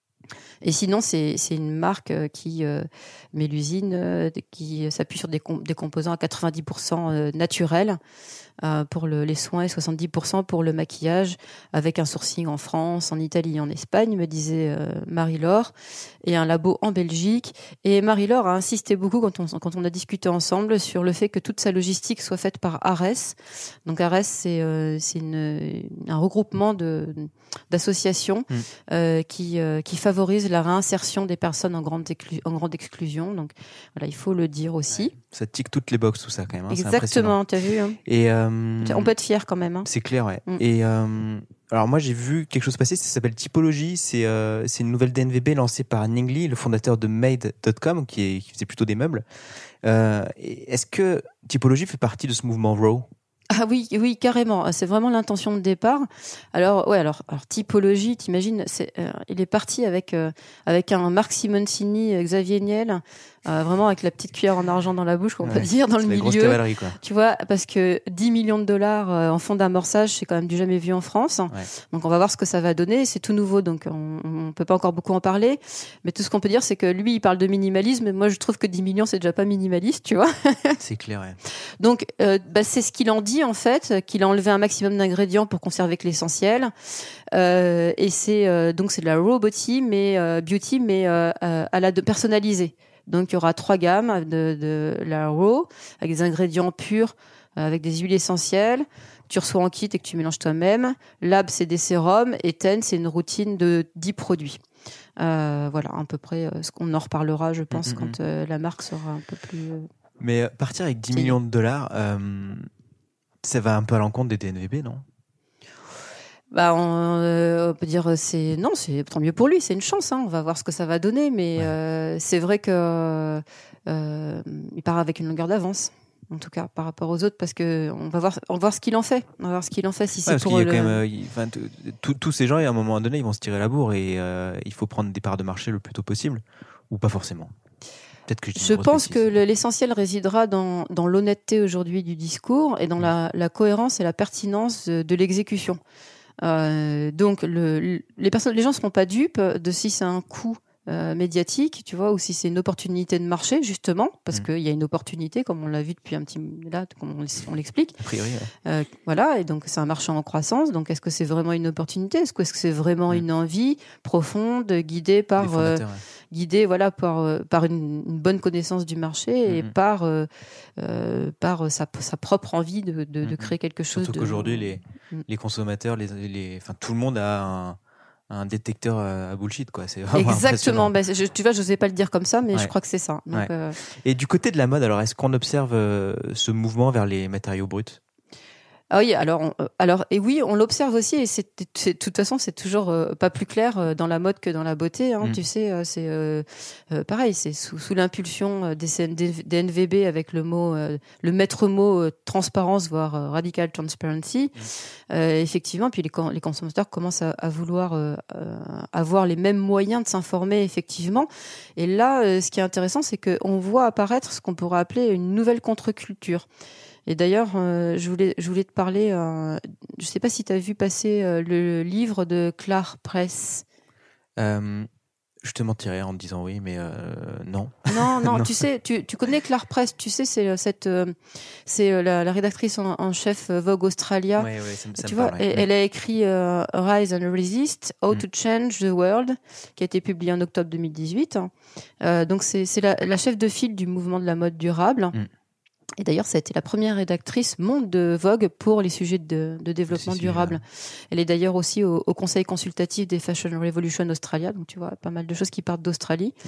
Et sinon, c'est, c'est une marque euh, qui euh, met l'usine, euh, qui s'appuie sur des, com- des composants à quatre-vingt-dix pour cent euh, naturels euh, pour le, les soins et soixante-dix pour cent pour le maquillage, avec un sourcing en France, en Italie, en Espagne, me disait euh, Marie-Laure, et un labo en Belgique. Et Marie-Laure a insisté beaucoup quand on, quand on a discuté ensemble sur le fait que toute sa logistique soit faite par Ares. Donc Ares, c'est, euh, c'est une, un regroupement de, d'associations mmh. euh, qui, euh, qui favorisent la réinsertion des personnes en grande, éclu- en grande exclusion. Donc voilà, il faut le dire aussi. Ouais, ça tique toutes les boxes, tout ça quand même. Hein, exactement, t'as vu hein. Et euh, on peut être fier quand même. Hein. C'est clair, ouais. Mm. Et euh, alors moi j'ai vu quelque chose passer, ça s'appelle Typologie. C'est euh, c'est une nouvelle D N V B lancée par Ning Lee, le fondateur de Made point com, qui, est, qui faisait plutôt des meubles. Euh, est-ce que Typologie fait partie de ce mouvement Raw ? Ah oui, oui, carrément. C'est vraiment l'intention de départ. Alors, ouais, alors, alors Typologie, t'imagines, c'est, euh, il est parti avec euh, avec un Marc Simoncini, Xavier Niel, euh, vraiment avec la petite cuillère en argent dans la bouche, qu'on ouais, peut dire, dans le milieu. Grosse cavalerie, quoi. Tu vois, parce que dix millions de dollars euh, en fonds d'amorçage, c'est quand même du jamais vu en France. Ouais. Donc, on va voir ce que ça va donner. C'est tout nouveau, donc on, on peut pas encore beaucoup en parler. Mais tout ce qu'on peut dire, c'est que lui, il parle de minimalisme. Mais moi, je trouve que dix millions, c'est déjà pas minimaliste, tu vois. C'est clair, ouais. Donc, euh, bah, c'est ce qu'il en dit, en fait, qu'il a enlevé un maximum d'ingrédients pour conserver que l'essentiel. Euh, et c'est euh, donc c'est de la raw beauty, mais euh, beauty, mais euh, à la de personnalisée. Donc, il y aura trois gammes de, de la raw avec des ingrédients purs, euh, avec des huiles essentielles. Tu reçois en kit et que tu mélanges toi-même. Lab, c'est des sérums. Et Ten, c'est une routine de dix produits. Euh, voilà, à peu près. Ce qu'on en reparlera, je pense, mm-hmm. quand euh, la marque sera un peu plus. Euh, Mais partir avec dix millions de dollars, euh, ça va un peu à l'encontre des D N V B, non ? Bah, on, euh, on peut dire c'est non, c'est tant mieux pour lui, c'est une chance. Hein, on va voir ce que ça va donner, mais ouais. euh, c'est vrai que euh, il part avec une longueur d'avance, en tout cas par rapport aux autres, parce que on va voir, on va voir ce qu'il en fait, on va voir ce qu'il en fait si ouais, c'est pour le. Le... Quand même, euh, il, tous ces gens, à un moment donné, ils vont se tirer la bourre et euh, il faut prendre des parts de marché le plus tôt possible, ou pas forcément. Peut-être que je je pense bêtise. que l'essentiel résidera dans, dans l'honnêteté aujourd'hui du discours et dans mmh. la, la cohérence et la pertinence de, de l'exécution. Euh, donc le, les personnes, les gens seront pas dupes de si c'est un coût euh, médiatique, tu vois, ou si c'est une opportunité de marché justement, parce mmh. qu'il y a une opportunité, comme on l'a vu depuis un petit là, comme on, on l'explique. A priori, ouais. euh, voilà, et donc c'est un marché en croissance. Donc est-ce que c'est vraiment une opportunité ? Est-ce que est-ce que c'est vraiment mmh. une envie profonde, guidée par euh, ouais. guidée, voilà, par euh, par une, une bonne connaissance du marché mmh. et par euh, euh, par sa, sa propre envie de, de, mmh. de créer quelque chose. Surtout de... qu'aujourd'hui les les consommateurs, les, les, enfin tout le monde a un, un détecteur à bullshit, quoi. C'est vraiment exactement. Ben, je, tu vois, je n'osais pas le dire comme ça, mais ouais. je crois que c'est ça. Donc, ouais. euh... Et du côté de la mode, alors, est-ce qu'on observe euh, ce mouvement vers les matériaux bruts ? Ah oui, alors, on, alors et oui, on l'observe aussi, et c'est, c'est de toute façon, c'est toujours euh, pas plus clair euh, dans la mode que dans la beauté. Hein, mmh. Tu sais, euh, c'est euh, euh, pareil, c'est sous, sous l'impulsion des, des N V B avec le mot, euh, le maître mot euh, transparence, voire euh, radical transparency. Mmh. Euh, effectivement, puis les, les consommateurs commencent à, à vouloir euh, avoir les mêmes moyens de s'informer, effectivement. Et là, euh, ce qui est intéressant, c'est que on voit apparaître ce qu'on pourrait appeler une nouvelle contre-culture. Et d'ailleurs, euh, je voulais, je voulais te parler. Euh, je ne sais pas si tu as vu passer euh, le livre de Clare Press. Euh, je te mentirais en te disant oui, mais euh, non. Non, non, non. Tu sais, tu, tu connais Clare Press. Tu sais, c'est cette, euh, c'est la, la rédactrice en, en chef Vogue Australia. Oui, oui, ça, ça tu me vois, parle, elle, ouais. elle a écrit euh, Rise and Resist, How mm. to Change the World, qui a été publié en octobre deux mille dix-huit. Euh, donc c'est, c'est la, la chef de file du mouvement de la mode durable. Mm. Et d'ailleurs, ça a été la première rédactrice monde de Vogue pour les sujets de, de développement si, durable. Si, elle est d'ailleurs aussi au, au conseil consultatif des Fashion Revolution Australia, donc tu vois, pas mal de choses qui partent d'Australie. Mm.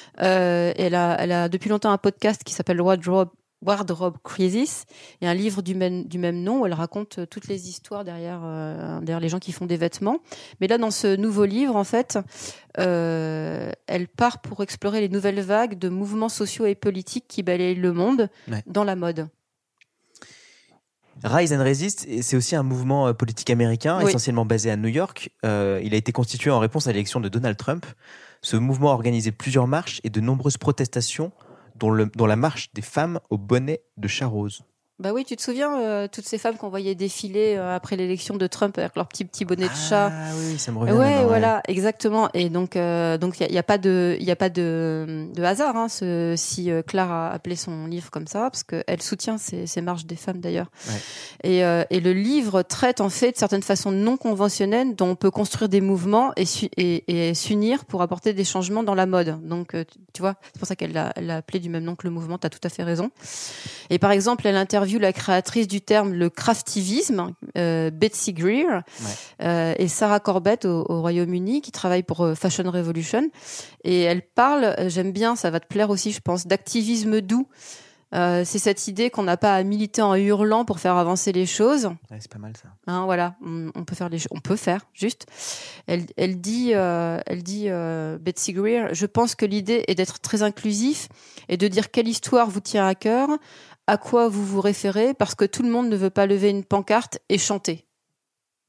Euh, elle a, elle a depuis longtemps un podcast qui s'appelle Wardrobe, Wardrobe Crisis, et un livre du même, du même nom où elle raconte toutes les histoires derrière, euh, derrière les gens qui font des vêtements. Mais là, dans ce nouveau livre, en fait, euh, elle part pour explorer les nouvelles vagues de mouvements sociaux et politiques qui balayent le monde ouais. dans la mode. Rise and Resist, c'est aussi un mouvement politique américain, oui. essentiellement basé à New York. Euh, il a été constitué en réponse à l'élection de Donald Trump. Ce mouvement a organisé plusieurs marches et de nombreuses protestations, dont, le, dont la marche des femmes au bonnet de chat rose. Bah oui, tu te souviens, euh, toutes ces femmes qu'on voyait défiler euh, après l'élection de Trump avec leur petit petit bonnet de chat. Ah oui, ça me revient. Ouais, maintenant, voilà, ouais. exactement. Et donc, euh, donc il y a, y a pas de, il y a pas de, de hasard, hein, ce, si euh, Claire a appelé son livre comme ça, parce que elle soutient ces, ces marches des femmes d'ailleurs. Ouais. Et, euh, et le livre traite en fait de certaines façons non conventionnelles dont on peut construire des mouvements et, su, et, et s'unir pour apporter des changements dans la mode. Donc, euh, tu vois, c'est pour ça qu'elle l'a, elle l'a appelé du même nom que le mouvement. T'as tout à fait raison. Et par exemple, elle interviewe la créatrice du terme le craftivisme, euh, Betsy Greer, ouais. euh, et Sarah Corbett au, au Royaume-Uni, qui travaille pour euh, Fashion Revolution. Et elle parle, j'aime bien, ça va te plaire aussi, je pense, d'activisme doux. Euh, c'est cette idée qu'on n'a pas à militer en hurlant pour faire avancer les choses. Ouais, c'est pas mal ça. Hein, voilà, on, on peut faire les, on peut faire juste. Elle, elle dit, euh, elle dit, euh, Betsy Greer, je pense que l'idée est d'être très inclusif et de dire quelle histoire vous tient à cœur, à quoi vous vous référez, parce que tout le monde ne veut pas lever une pancarte et chanter. D'accord ?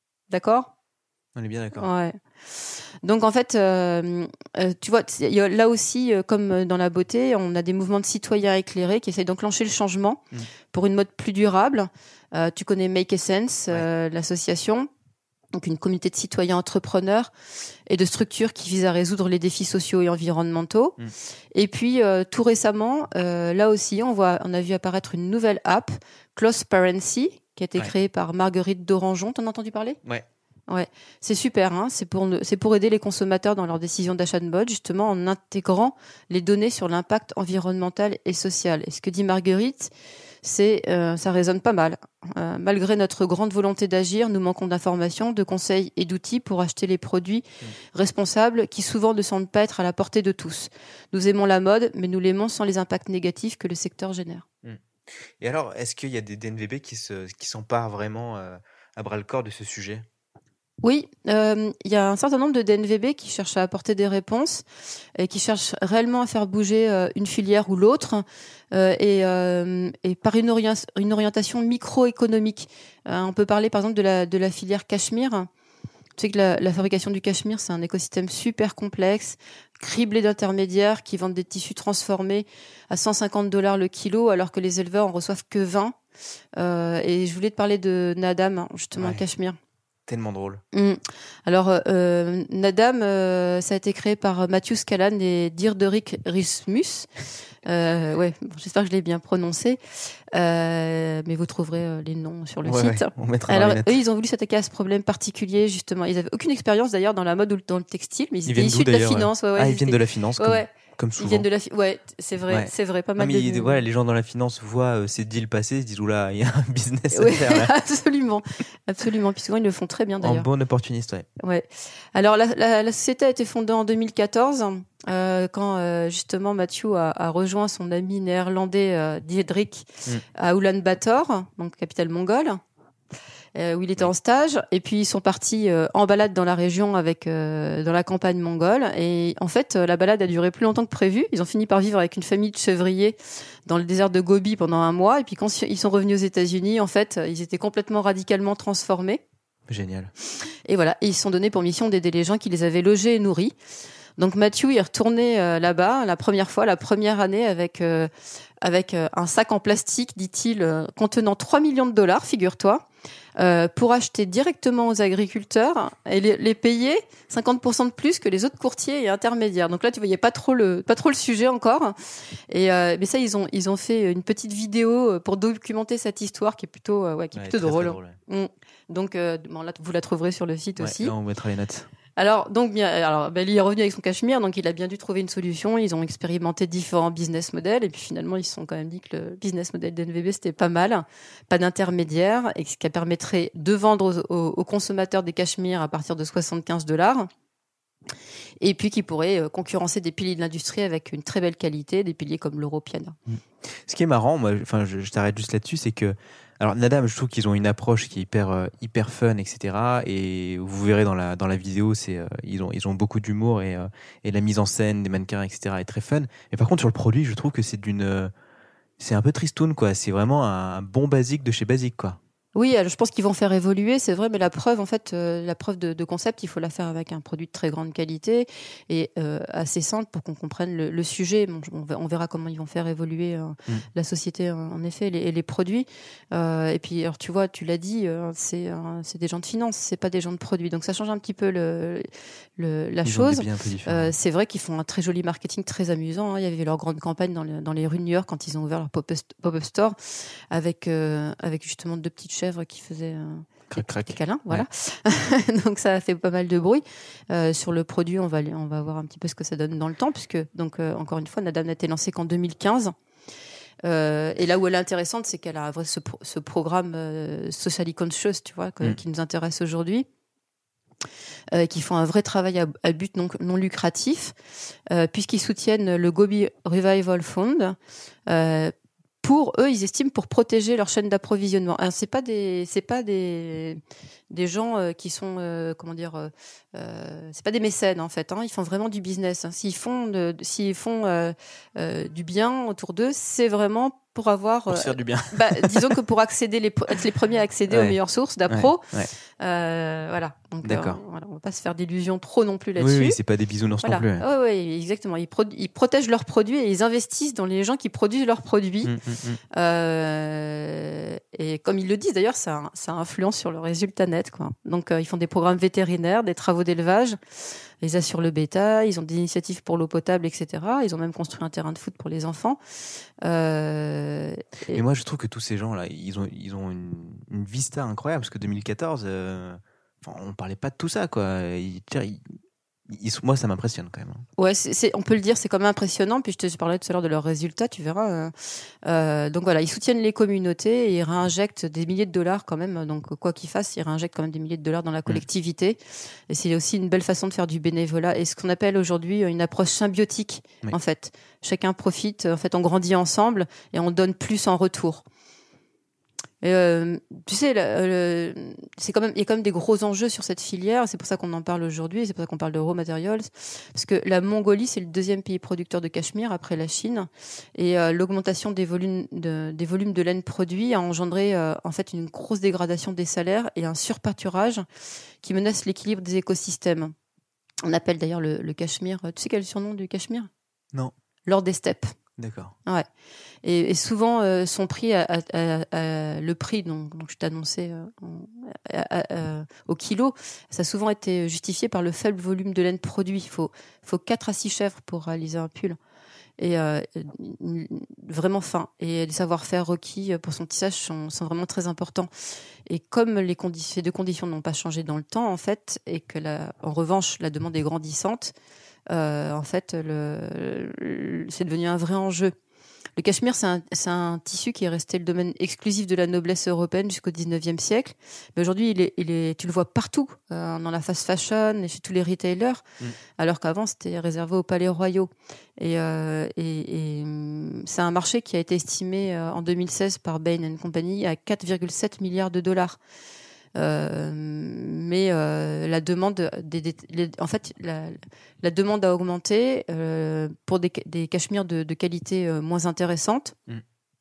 On est bien d'accord. Ouais. Donc en fait, euh, euh, tu vois, y a, là aussi, euh, comme dans la beauté, on a des mouvements de citoyens éclairés qui essayent d'enclencher le changement mmh. pour une mode plus durable. Euh, tu connais Make Essence, euh, ouais. l'association, donc une communauté de citoyens entrepreneurs et de structures qui visent à résoudre les défis sociaux et environnementaux. Mmh. Et puis euh, tout récemment, euh, là aussi, on voit, on a vu apparaître une nouvelle app, Closeparency, qui a été ouais. créée par Marguerite Dorangeon. T'en as entendu parler ? Ouais. Ouais, c'est super, hein. C'est pour c'est pour aider les consommateurs dans leurs décisions d'achat de mode, justement en intégrant les données sur l'impact environnemental et social. Et ce que dit Marguerite, c'est euh, ça résonne pas mal. Euh, malgré notre grande volonté d'agir, nous manquons d'informations, de conseils et d'outils pour acheter les produits mmh. responsables qui souvent ne semblent pas être à la portée de tous. Nous aimons la mode, mais nous l'aimons sans les impacts négatifs que le secteur génère. Mmh. Et alors, est-ce qu'il y a des D N V B qui se qui s'emparent vraiment euh, à bras le corps de ce sujet ? Oui, il euh, y a un certain nombre de D N V B qui cherchent à apporter des réponses et qui cherchent réellement à faire bouger euh, une filière ou l'autre euh, et, euh, et par une, orient- une orientation microéconomique. Euh, on peut parler par exemple de la, de la filière cachemire. Tu sais que la, la fabrication du cachemire, c'est un écosystème super complexe, criblé d'intermédiaires qui vendent des tissus transformés à cent cinquante dollars le kilo alors que les éleveurs en reçoivent que vingt. Euh, et je voulais te parler de Nadam, justement, ouais. Cachemire. Tellement drôle. Mmh. Alors, euh, Nadam, euh, ça a été créé par Matthew Scallan et Diederik Rismus. Euh, ouais, bon, j'espère que je l'ai bien prononcé. Euh, mais vous trouverez euh, les noms sur le ouais, site. Ouais, on mettra Alors, dans les notes. eux, ils ont voulu s'attaquer à ce problème particulier, justement. Ils avaient aucune expérience, d'ailleurs, dans la mode ou dans le textile, mais ils, ils étaient issus de la finance. Ouais, ouais, ah, ils étaient... viennent de la finance, comme, ouais, ouais. comme souvent. Ils viennent de la fi... Ouais, c'est vrai, ouais. c'est vrai, pas mal non, mais de... il, voilà, les gens dans la finance voient euh, ces deals passer, ils se disent, oula, il y a un business à ouais, faire là. Absolument, absolument. Puis souvent, ils le font très bien, d'ailleurs. En bon opportuniste, ouais. Ouais. Alors, la, la, la société a été fondée en deux mille quatorze, euh, quand euh, justement Mathieu a, a rejoint son ami néerlandais euh, Diederik mm. à Ulaanbaatar, donc capitale mongole, euh, où il était oui. en stage. Et puis ils sont partis euh, en balade dans la région, avec euh, dans la campagne mongole. Et en fait, euh, la balade a duré plus longtemps que prévu. Ils ont fini par vivre avec une famille de chevriers dans le désert de Gobi pendant un mois. Et puis quand ils sont revenus aux États-Unis, en fait, ils étaient complètement radicalement transformés. Génial. Et voilà, et ils se sont donnés pour mission d'aider les gens qui les avaient logés et nourris. Donc Matthew est retourné euh, là-bas la première fois, la première année, avec euh, avec euh, un sac en plastique, dit-il, euh, contenant trois millions de dollars, figure-toi, euh, pour acheter directement aux agriculteurs et les, les payer cinquante pour cent de plus que les autres courtiers et intermédiaires. Donc là, tu voyais pas trop le pas trop le sujet encore. Et euh, mais ça, ils ont ils ont fait une petite vidéo pour documenter cette histoire qui est plutôt euh, ouais, qui est ouais, plutôt très, drôle. Très drôle ouais. mmh. Donc euh, bon, là, vous la trouverez sur le site ouais, aussi. Là, on mettra les notes. Alors, donc, bien, alors, ben, il est revenu avec son cachemire, donc il a bien dû trouver une solution. Ils ont expérimenté différents business models, et puis finalement, ils se sont quand même dit que le business model d'N V B, c'était pas mal, pas d'intermédiaire, et ce qui permettrait de vendre aux, aux consommateurs des cachemires à partir de soixante-quinze dollars. Et puis qui pourrait concurrencer des piliers de l'industrie avec une très belle qualité, des piliers comme l'Europiana. Ce qui est marrant, moi, enfin, je, je t'arrête juste là-dessus, c'est que alors Nadam, je trouve qu'ils ont une approche qui est hyper euh, hyper fun, et cetera. Et vous verrez dans la dans la vidéo, c'est euh, ils ont ils ont beaucoup d'humour et euh, et la mise en scène des mannequins, et cetera est très fun. Mais par contre sur le produit, je trouve que c'est d'une euh, c'est un peu tristoun quoi. C'est vraiment un bon basique de chez basique quoi. Oui, alors je pense qu'ils vont faire évoluer, c'est vrai, mais la preuve, en fait, euh, la preuve de, de concept, il faut la faire avec un produit de très grande qualité et euh, assez simple pour qu'on comprenne le, le sujet. Bon, on verra comment ils vont faire évoluer euh, mmh. la société, en effet, les, et les produits. Euh, et puis, alors, tu vois, tu l'as dit, euh, c'est, euh, c'est des gens de finance, c'est pas des gens de produits. Donc, ça change un petit peu le, le, la ils chose. Ont des biais un peu différents. Euh, c'est vrai qu'ils font un très joli marketing, très amusant. Hein. Il y avait leur grande campagne dans, le, dans les rues de New York quand ils ont ouvert leur pop-up, pop-up store avec, euh, avec justement deux petites chèvres qui faisaient euh, crac, des, crac. des câlins, voilà. Ouais. Donc ça a fait pas mal de bruit. Euh, sur le produit, on va on va voir un petit peu ce que ça donne dans le temps, puisque donc euh, encore une fois, Nadam n'a été lancée qu'en deux mille quinze. Euh, et là où elle est intéressante, c'est qu'elle a ce, ce programme euh, socially conscious, tu vois, que, mm. qui nous intéresse aujourd'hui. Euh, qui font un vrai travail à, à but non, non lucratif, euh, puisqu'ils soutiennent le Gobi Revival Fund. Euh, Pour eux, ils estiment pour protéger leur chaîne d'approvisionnement. Alors, c'est pas des, c'est pas des, des gens euh, qui sont, euh, comment dire, euh, euh, c'est pas des mécènes en fait. Hein, ils font vraiment du business. Hein. S'ils font, de, s'ils font euh, euh, du bien autour d'eux, c'est vraiment pour avoir. Pour se faire du bien. Bah, disons que pour accéder, les, être les premiers à accéder ouais. aux meilleures sources d'appro. Ouais. Ouais. Euh, voilà. Donc, D'accord. Euh, voilà, on va pas se faire d'illusions trop non plus là-dessus. Oui, oui, c'est pas des bisounours voilà. non plus. Oui, oui, exactement. Ils, pro- ils protègent leurs produits et ils investissent dans les gens qui produisent leurs produits. Mmh, mmh, mmh. Euh, et comme ils le disent d'ailleurs, ça, ça influence sur le résultat net, quoi. Donc, euh, ils font des programmes vétérinaires, des travaux d'élevage. Ils assurent le bétail, ils ont des initiatives pour l'eau potable, et cetera. Ils ont même construit un terrain de foot pour les enfants. Euh, et... et moi, je trouve que tous ces gens-là, ils ont, ils ont une, une vista incroyable, parce que deux mille quatorze, euh, enfin, on parlait pas de tout ça, quoi. Ils, ils, ils, moi, ça m'impressionne quand même. Ouais, c'est, c'est, on peut le dire, c'est quand même impressionnant. Puis je te parlais tout à l'heure de leurs résultats, tu verras. Euh, donc voilà, ils soutiennent les communautés et ils réinjectent des milliers de dollars quand même. Donc quoi qu'ils fassent, ils réinjectent quand même des milliers de dollars dans la collectivité. Mmh. Et c'est aussi une belle façon de faire du bénévolat et ce qu'on appelle aujourd'hui une approche symbiotique. Oui. En fait, chacun profite. En fait, on grandit ensemble et on donne plus en retour. Et euh, tu sais, le, le, c'est quand même, il y a quand même des gros enjeux sur cette filière. C'est pour ça qu'on en parle aujourd'hui. C'est pour ça qu'on parle de raw materials, parce que la Mongolie, c'est le deuxième pays producteur de cachemire après la Chine, et euh, l'augmentation des volumes de, des volumes de laine produits a engendré euh, en fait une grosse dégradation des salaires et un surpâturage qui menace l'équilibre des écosystèmes. On appelle d'ailleurs le, le cachemire. Tu sais quel est le surnom du cachemire ? Non. L'or des steppes. D'accord. Ouais. Et, et souvent, euh, son prix, à, à, à, à, le prix dont, dont je t'ai annoncé euh, à, à, à, au kilo, ça a souvent été justifié par le faible volume de laine produit. Il faut, faut quatre à six chèvres pour réaliser un pull. Et euh, vraiment fin. Et les savoir-faire requis pour son tissage sont, sont vraiment très importants. Et comme les conditions, ces deux conditions n'ont pas changé dans le temps, en fait, et que la, en revanche, la demande est grandissante, Euh, en fait, le, le, c'est devenu un vrai enjeu. Le cachemire, c'est un, c'est un tissu qui est resté le domaine exclusif de la noblesse européenne jusqu'au dix-neuvième siècle. Mais aujourd'hui, il est, il est, tu le vois partout, euh, dans la fast fashion et chez tous les retailers, mmh. alors qu'avant, c'était réservé aux palais royaux. Et, euh, et, et c'est un marché qui a été estimé euh, en deux mille seize par Bain and Company à quatre virgule sept milliards de dollars. Euh, mais euh, la demande, des, des, les, en fait, la, la demande a augmenté euh, pour des, des cachemires de, de qualité euh, moins intéressante mmh.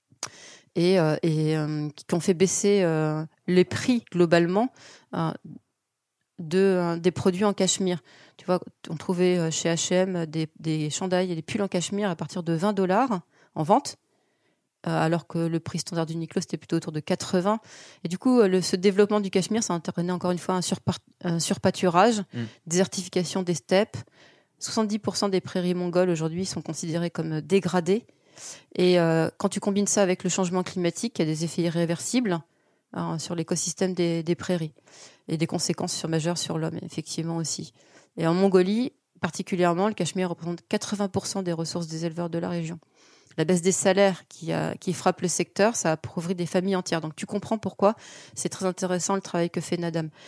et, euh, et euh, qui ont fait baisser euh, les prix globalement euh, de, euh, des produits en cachemire. Tu vois, on trouvait chez H et M des, des chandails et des pulls en cachemire à partir de vingt dollars en vente. Euh, alors que le prix standard du Uniqlo, c'était plutôt autour de quatre-vingts. Et du coup, le, ce développement du cachemire, ça entraîné encore une fois un, surpar- un surpâturage, mmh. désertification des steppes. soixante-dix pour cent des prairies mongoles aujourd'hui sont considérées comme dégradées. Et euh, quand tu combines ça avec le changement climatique, il y a des effets irréversibles hein, sur l'écosystème des, des prairies et des conséquences sur, majeures sur l'homme, effectivement aussi. Et en Mongolie, particulièrement, le cachemire représente quatre-vingts pour cent des ressources des éleveurs de la région. La baisse des salaires qui, a, qui frappe le secteur, ça a appauvri des familles entières. Donc tu comprends pourquoi c'est très intéressant le travail que fait Nadam.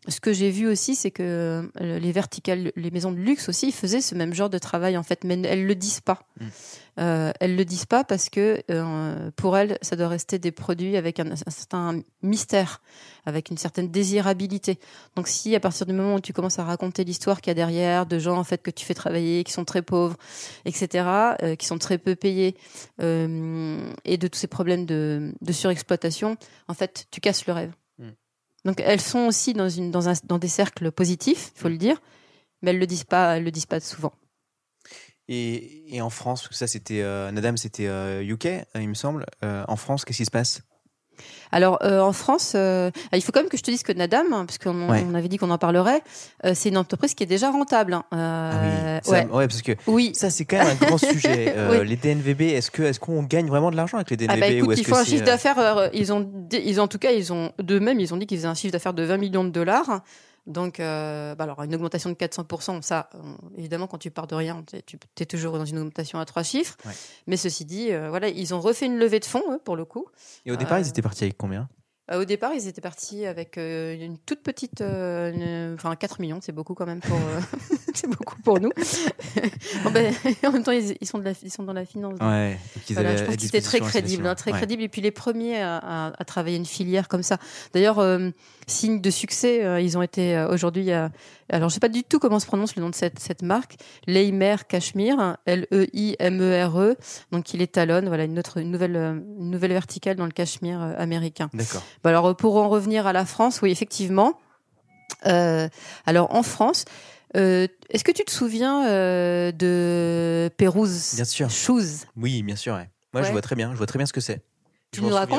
ce que j'ai vu aussi, c'est que les verticales, les maisons de luxe aussi, faisaient ce même genre de travail en fait, mais elles le disent pas. Mmh. Euh, elles le disent pas parce que euh, pour elles, ça doit rester des produits avec un, un certain mystère, avec une certaine désirabilité. Donc, si à partir du moment où tu commences à raconter l'histoire qu'il y a derrière, de gens en fait que tu fais travailler, qui sont très pauvres, et cetera, euh, qui sont très peu payés, euh, et de tous ces problèmes de, de surexploitation, en fait, tu casses le rêve. Mmh. Donc, elles sont aussi dans une dans un dans des cercles positifs, il faut mmh. le dire, mais elles le disent pas, elles le disent pas souvent. Et, et en France, parce que ça c'était euh, Nadam, c'était euh, U K, euh, il me semble. Euh, en France, qu'est-ce qui se passe ? Alors euh, en France, euh, il faut quand même que je te dise que Nadam, hein, parce qu'on ouais. on avait dit qu'on en parlerait, euh, c'est une entreprise qui est déjà rentable. Hein. Euh, ah oui, ça, ouais. ouais, parce que oui. ça c'est quand même un grand sujet. Euh, oui. Les D N V B, est-ce que est-ce qu'on gagne vraiment de l'argent avec les D N V B ? Ah bah écoute, ou est-ce ils font que un c'est... chiffre d'affaires. Euh, ils ont, ils en tout cas, ils ont d'eux-mêmes, ils ont dit qu'ils faisaient un chiffre d'affaires de vingt millions de dollars. Donc, euh, bah alors une augmentation de quatre cents pour cent, ça, euh, évidemment, quand tu pars de rien, tu es toujours dans une augmentation à trois chiffres. Ouais. Mais ceci dit, euh, voilà, ils ont refait une levée de fonds, eux, pour le coup. Et au départ, euh, ils étaient partis avec combien ? Euh, au départ, ils étaient partis avec euh, une toute petite, euh, une, enfin quatre millions, c'est beaucoup quand même pour, euh, c'est beaucoup pour nous. bon, ben, en même temps, ils, ils sont de la, ils sont dans la finance. Ouais. Voilà, je pense qu'ils étaient très crédibles, hein, très ouais. crédibles. Et puis les premiers à, à, à travailler une filière comme ça. D'ailleurs, euh, signe de succès, euh, ils ont été euh, aujourd'hui. Euh, alors, je sais pas du tout comment se prononce le nom de cette cette marque, Leimer Cashmere, L E I M E R E. Donc, il étalonne, voilà, une autre, une nouvelle, une nouvelle verticale dans le cachemire euh, américain. D'accord. Bah alors, pour en revenir à la France, oui, effectivement. Euh, alors, en France, euh, est-ce que tu te souviens euh, de Pérouse ? Bien sûr. Shoes. Oui, bien sûr. Ouais. Moi, ouais. je vois très bien. Je vois très bien ce que c'est. Tu nous racontes ?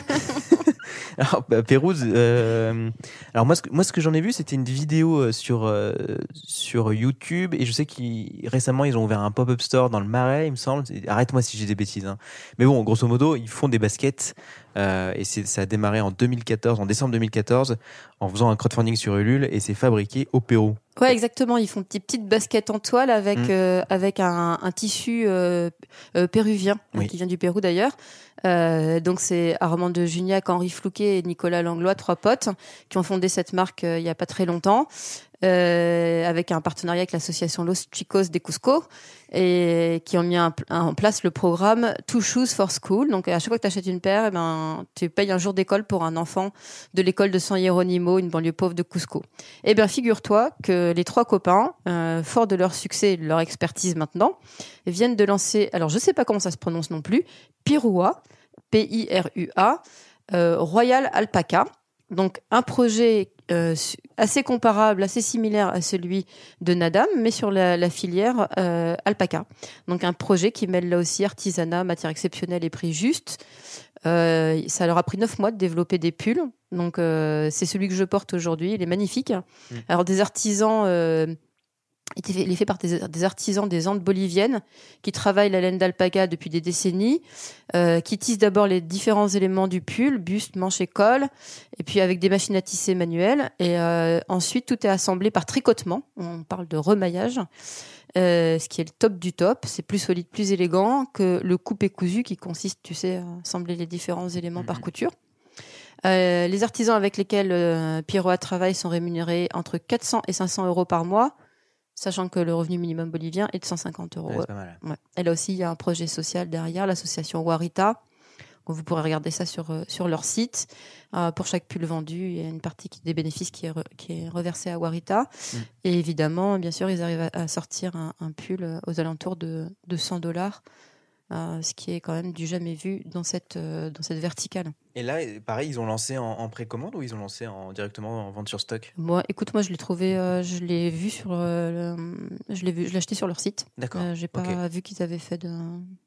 Alors, bah, Pérouse. Euh... Alors moi, ce que, moi, ce que j'en ai vu, c'était une vidéo sur euh, sur YouTube, et je sais qu'ils récemment ils ont ouvert un pop-up store dans le Marais, il me semble. Arrête-moi si j'ai des bêtises. Hein. Mais bon, grosso modo, ils font des baskets, euh, et c'est, ça a démarré en deux mille quatorze, en décembre deux mille quatorze, en faisant un crowdfunding sur Ulule, et c'est fabriqué au Pérou. Ouais, exactement. Ils font des petites baskets en toile avec mmh. euh, avec un, un tissu euh, euh, péruvien oui. qui vient du Pérou d'ailleurs. Euh, donc c'est Armand de Juniac, Henri Flouquet et Nicolas Langlois, trois potes qui ont fondé cette marque euh, il y a pas très longtemps, euh, avec un partenariat avec l'association Los Chicos de Cusco, et qui ont mis un, un, en place le programme Two Shoes for School. Donc à chaque fois que tu achètes une paire, eh ben, tu payes un jour d'école pour un enfant de l'école de San Hieronimo, une banlieue pauvre de Cusco. Eh bien figure-toi que les trois copains, euh, forts de leur succès et de leur expertise maintenant, viennent de lancer, alors je sais pas comment ça se prononce non plus, Pirua, P I R U A, euh, Royal Alpaca. Donc un projet euh, assez comparable, assez similaire à celui de Nadam, mais sur la, la filière euh, alpaca. Donc un projet qui mêle là aussi artisanat, matière exceptionnelle et prix juste. Euh, ça leur a pris neuf mois de développer des pulls. Donc euh, c'est celui que je porte aujourd'hui. Il est magnifique. Mmh. Alors des artisans... Euh, Il est fait par des artisans des Andes boliviennes qui travaillent la laine d'alpaca depuis des décennies, euh, qui tissent d'abord les différents éléments du pull, buste, manche et col, et puis avec des machines à tisser manuelles. Et euh, ensuite, tout est assemblé par tricotement. On parle de remaillage, euh, ce qui est le top du top. C'est plus solide, plus élégant que le coupé cousu qui consiste, tu sais, à assembler les différents éléments mmh. par couture. Euh, les artisans avec lesquels euh, Pirua travaille sont rémunérés entre quatre cents et cinq cents euros par mois, sachant que le revenu minimum bolivien est de cent cinquante euros. Ouais, c'est pas mal. Ouais. Et là aussi, il y a un projet social derrière, l'association Warita. Donc vous pourrez regarder ça sur, sur leur site. Euh, pour chaque pull vendu, il y a une partie qui, des bénéfices qui est, re, qui est reversée à Warita. Mm. Et évidemment, bien sûr, ils arrivent à, à sortir un, un pull aux alentours de, de cent dollars. Euh, ce qui est quand même du jamais vu dans cette, euh, dans cette verticale. Et là, pareil, ils ont lancé en, en précommande ou ils ont lancé en, directement en vente sur stock ? Moi, écoute, moi, je l'ai trouvé, euh, je l'ai vu sur, euh, le, je l'ai vu, je l'ai acheté sur leur site. D'accord. Euh, j'ai pas okay. vu qu'ils avaient fait de.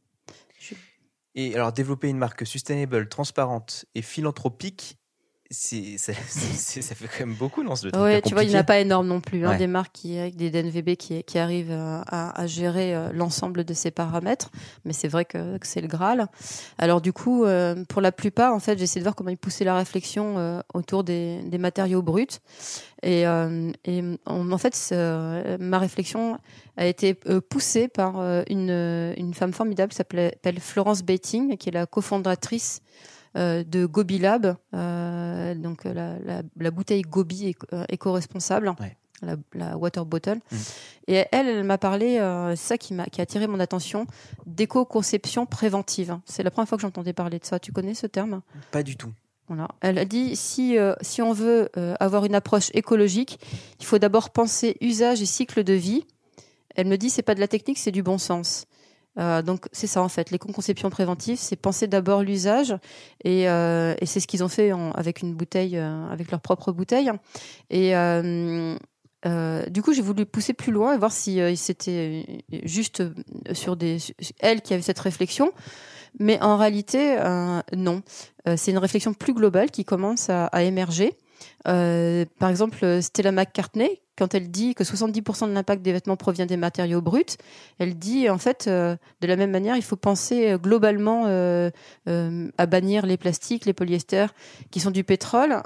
Je... Et alors, développer une marque sustainable, transparente et philanthropique. C'est, ça, c'est, ça fait quand même beaucoup dans ce truc. Oui, tu vois, il n'y en a pas énorme non plus. Hein, ouais. Des marques qui, avec des D N V B qui, qui arrivent à, à gérer l'ensemble de ces paramètres. Mais c'est vrai que, que c'est le Graal. Alors, du coup, euh, pour la plupart, en fait, j'ai essayé de voir comment ils poussaient la réflexion euh, autour des, des matériaux bruts. Et, euh, et en, en fait, euh, ma réflexion a été euh, poussée par euh, une, une femme formidable qui s'appelle Florence Beiting, qui est la cofondatrice euh, de Gobi Lab, euh, donc la, la, la bouteille Gobi éco- euh, éco-responsable. Ouais. La, la water bottle. Mmh. Et elle, elle m'a parlé, euh, c'est ça qui m'a qui a attiré mon attention, d'éco-conception préventive. C'est la première fois que j'entendais parler de ça. Tu connais ce terme ? Pas du tout. Voilà. Elle a dit si euh, si on veut euh, avoir une approche écologique, il faut d'abord penser usage et cycle de vie. Elle me dit c'est pas de la technique, c'est du bon sens. Euh, donc c'est ça en fait, l'éco-conception préventive, c'est penser d'abord l'usage et, euh, et c'est ce qu'ils ont fait en, avec une bouteille, euh, avec leur propre bouteille. Et euh, euh, du coup j'ai voulu pousser plus loin et voir si euh, c'était juste sur des elle qui avait cette réflexion. Mais en réalité, euh, non. Euh, c'est une réflexion plus globale qui commence à, à émerger. Euh, par exemple, Stella McCartney, quand elle dit que soixante-dix pour cent de l'impact des vêtements provient des matériaux bruts, elle dit en fait, euh, de la même manière, il faut penser globalement euh, euh, à bannir les plastiques, les polyesters, qui sont du pétrole,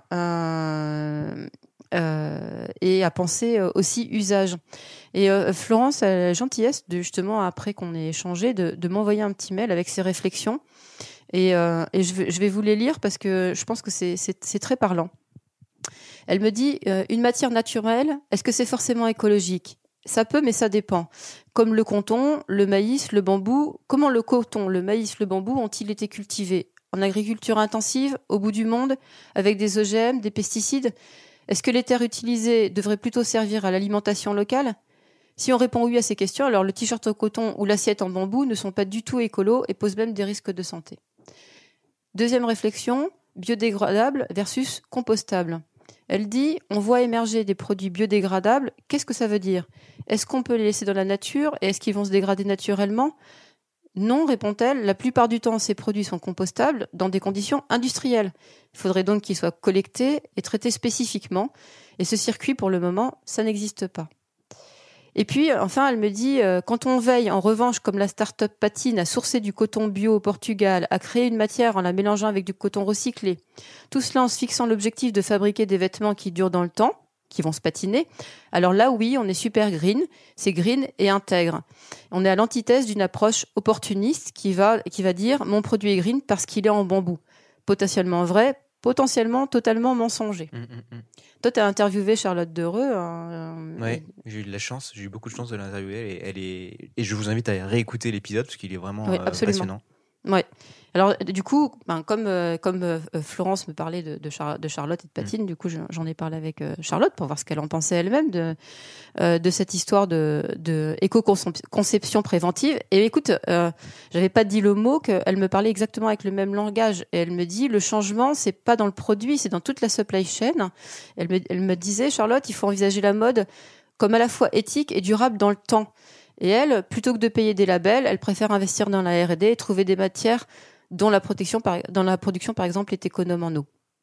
euh, euh, et à penser aussi usage. Et euh, Florence a la gentillesse, de, justement, après qu'on ait échangé, de, de m'envoyer un petit mail avec ses réflexions. Et, euh, et je, vais, je vais vous les lire parce que je pense que c'est, c'est, c'est très parlant. Elle me dit, euh, une matière naturelle, est-ce que c'est forcément écologique ? Ça peut, mais ça dépend. Comme le coton, le maïs, le bambou. Comment le coton, le maïs, le bambou ont-ils été cultivés ? En agriculture intensive, au bout du monde, avec des O G M, des pesticides ? Est-ce que les terres utilisées devraient plutôt servir à l'alimentation locale ? Si on répond oui à ces questions, alors le t-shirt en coton ou l'assiette en bambou ne sont pas du tout écolos et posent même des risques de santé. Deuxième réflexion, biodégradable versus compostable. Elle dit, on voit émerger des produits biodégradables. Qu'est-ce que ça veut dire ? Est-ce qu'on peut les laisser dans la nature et est-ce qu'ils vont se dégrader naturellement ? Non, répond-elle, la plupart du temps, ces produits sont compostables dans des conditions industrielles. Il faudrait donc qu'ils soient collectés et traités spécifiquement. Et ce circuit, pour le moment, ça n'existe pas. Et puis, enfin, elle me dit, euh, quand on veille, en revanche, comme la start-up Patine, à sourcer du coton bio au Portugal, à créer une matière en la mélangeant avec du coton recyclé, tout cela en se fixant l'objectif de fabriquer des vêtements qui durent dans le temps, qui vont se patiner, alors là, oui, on est super green, c'est green et intègre. On est à l'antithèse d'une approche opportuniste qui va, qui va dire, mon produit est green parce qu'il est en bambou. Potentiellement vrai, potentiellement totalement mensonger. Mmh, mmh. Toi, tu as interviewé Charlotte Dereux. Hein, oui, et... j'ai eu de la chance, j'ai eu beaucoup de chance de l'interviewer. Et, elle est... et je vous invite à réécouter l'épisode parce qu'il est vraiment oui, euh, passionnant. Oui. Alors, du coup, ben, comme, euh, comme euh, Florence me parlait de, de, Char- de Charlotte et de Patine, mmh. du coup, j'en ai parlé avec euh, Charlotte pour voir ce qu'elle en pensait elle-même de, euh, de cette histoire de, de éco-conception préventive. Et écoute, euh, j'avais pas dit le mot, qu'elle me parlait exactement avec le même langage. Et elle me dit, le changement, c'est pas dans le produit, c'est dans toute la supply chain. Elle me, elle me disait, Charlotte, il faut envisager la mode comme à la fois éthique et durable dans le temps. Et elle, plutôt que de payer des labels, elle préfère investir dans la R et D et trouver des matières dont la, protection par, dans la production, par exemple, est économe en eau.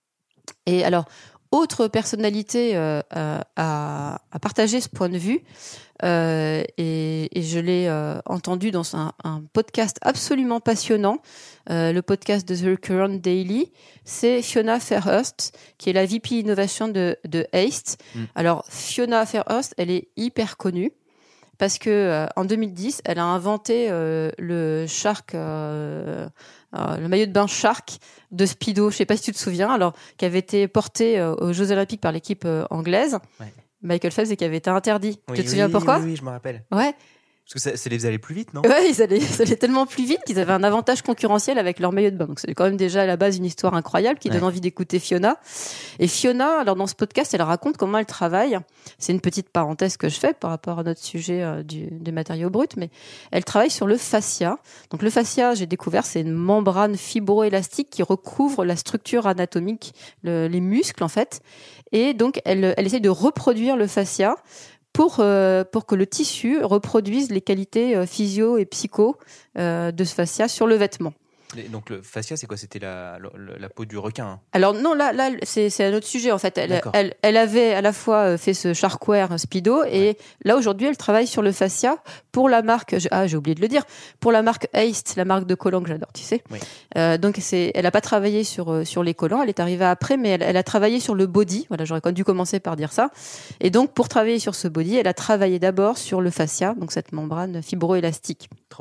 Et alors, autre personnalité euh, a, a partagé ce point de vue, euh, et, et je l'ai euh, entendu dans un, un podcast absolument passionnant, euh, le podcast de The Current Daily, c'est Fiona Fairhurst, qui est la V P Innovation de, de Haste. Mm. Alors, Fiona Fairhurst, elle est hyper connue, parce que euh, en deux mille dix, elle a inventé euh, le Shark, euh, euh, le maillot de bain Shark de Speedo. Je sais pas si tu te souviens, alors qui avait été porté euh, aux Jeux Olympiques par l'équipe euh, anglaise, ouais. Michael Phelps, et qui avait été interdit. Oui, tu te oui, souviens pourquoi ? Oui, oui, je me rappelle. Ouais. Parce que ça, ça les faisait aller plus vite, non ? Ouais, ils allaient, ils allaient tellement plus vite qu'ils avaient un avantage concurrentiel avec leur maillot de bain. Donc c'est quand même déjà à la base une histoire incroyable qui ouais. donne envie d'écouter Fiona. Et Fiona, alors dans ce podcast, elle raconte comment elle travaille. C'est une petite parenthèse que je fais par rapport à notre sujet euh, du, des matériaux bruts, mais elle travaille sur le fascia. Donc le fascia, j'ai découvert, c'est une membrane fibroélastique qui recouvre la structure anatomique, le, les muscles en fait. Et donc elle, elle essaye de reproduire le fascia pour euh, pour que le tissu reproduise les qualités euh, physio et psycho euh, de ce fascia sur le vêtement. Et donc le fascia, c'est quoi ? C'était la, la, la peau du requin, hein. Alors non, là, là c'est, c'est un autre sujet en fait. Elle, elle, elle avait à la fois fait ce Sharkware Speedo et ouais. là aujourd'hui elle travaille sur le fascia pour la marque. Ah, j'ai oublié de le dire. Pour la marque Haste, la marque de collants que j'adore, tu sais. Oui. Euh, donc c'est, elle a pas travaillé sur sur les collants. Elle est arrivée après, mais elle, elle a travaillé sur le body. Voilà, j'aurais quand même dû commencer par dire ça. Et donc pour travailler sur ce body, elle a travaillé d'abord sur le fascia, donc cette membrane fibroélastique. Trop bien.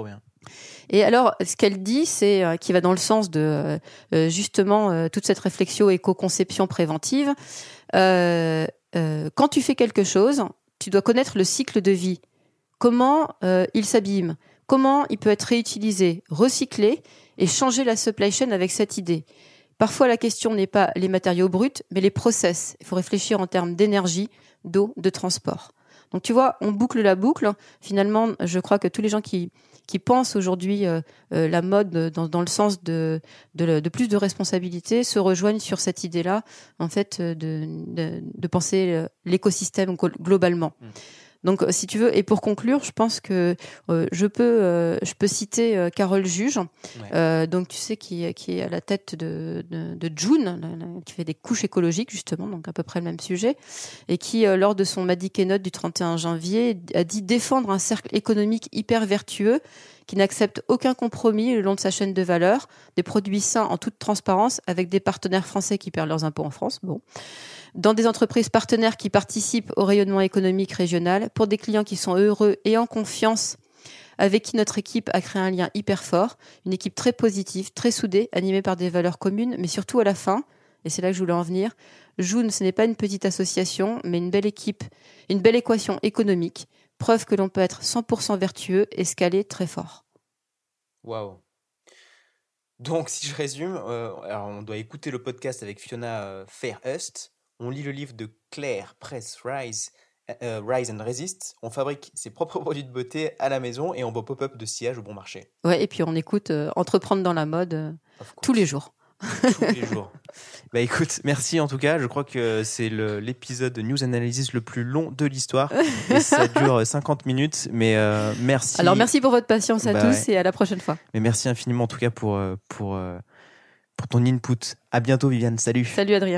Et alors, ce qu'elle dit, c'est euh, qui va dans le sens de euh, justement euh, toute cette réflexion éco-conception préventive. Euh, euh, quand tu fais quelque chose, tu dois connaître le cycle de vie. Comment euh, il s'abîme, comment il peut être réutilisé, recyclé et changer la supply chain avec cette idée. Parfois, la question n'est pas les matériaux bruts, mais les process. Il faut réfléchir en termes d'énergie, d'eau, de transport. Donc, tu vois, on boucle la boucle. Finalement, je crois que tous les gens qui, qui pensent aujourd'hui euh, euh, la mode dans, dans le sens de, de, de plus de responsabilité se rejoignent sur cette idée-là, en fait, de, de, de penser l'écosystème globalement. Mmh. Donc, si tu veux, et pour conclure, je pense que euh, je peux, euh, je peux citer euh, Carole Juge, ouais. euh, donc tu sais qui, qui est à la tête de, de, de June, qui fait des couches écologiques justement, donc à peu près le même sujet, et qui euh, lors de son Maddie Keynote du trente et un janvier a dit défendre un cercle économique hyper vertueux qui n'accepte aucun compromis le long de sa chaîne de valeur, des produits sains en toute transparence avec des partenaires français qui perdent leurs impôts en France. Bon. Dans des entreprises partenaires qui participent au rayonnement économique régional, pour des clients qui sont heureux et en confiance, avec qui notre équipe a créé un lien hyper fort, une équipe très positive, très soudée, animée par des valeurs communes, mais surtout à la fin, et c'est là que je voulais en venir, June, ce n'est pas une petite association, mais une belle équipe, une belle équation économique, preuve que l'on peut être cent pour cent vertueux et scaler très fort. Waouh. Donc, si je résume, euh, alors on doit écouter le podcast avec Fiona euh, Fairhurst. On lit le livre de Claire Press Rise, euh, Rise and Resist. On fabrique ses propres produits de beauté à la maison et on boit pop-up de sillage au bon marché. Ouais, et puis on écoute euh, Entreprendre dans la mode euh, tous les jours. Tous les jours. Bah écoute, merci en tout cas. Je crois que c'est le, l'épisode de News Analysis le plus long de l'histoire. Et ça dure cinquante minutes. Mais euh, merci. Alors merci pour votre patience à bah, tous ouais. Et à la prochaine fois. Mais merci infiniment en tout cas pour, pour, pour ton input. À bientôt Viviane. Salut. Salut Adrien.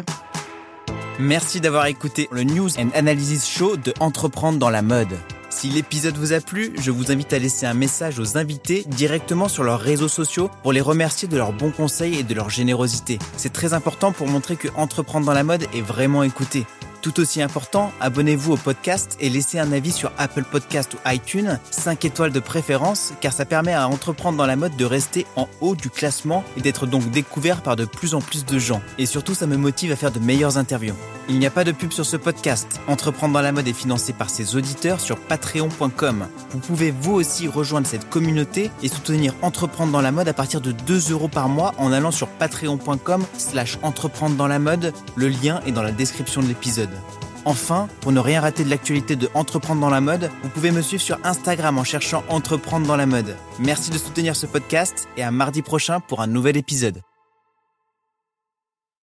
Merci d'avoir écouté le News and Analysis Show de Entreprendre dans la mode. Si l'épisode vous a plu, je vous invite à laisser un message aux invités directement sur leurs réseaux sociaux pour les remercier de leurs bons conseils et de leur générosité. C'est très important pour montrer que Entreprendre dans la mode est vraiment écouté. Tout aussi important, abonnez-vous au podcast et laissez un avis sur Apple Podcast ou iTunes, cinq étoiles de préférence, car ça permet à Entreprendre dans la mode de rester en haut du classement et d'être donc découvert par de plus en plus de gens. Et surtout, ça me motive à faire de meilleures interviews. Il n'y a pas de pub sur ce podcast. Entreprendre dans la mode est financé par ses auditeurs sur patreon point com. Vous pouvez vous aussi rejoindre cette communauté et soutenir Entreprendre dans la mode à partir de deux euros par mois en allant sur patreon point com slash entreprendre dans la mode. Le lien est dans la description de l'épisode. Enfin, pour ne rien rater de l'actualité de Entreprendre dans la mode, vous pouvez me suivre sur Instagram en cherchant Entreprendre dans la mode. Merci de soutenir ce podcast et à mardi prochain pour un nouvel épisode.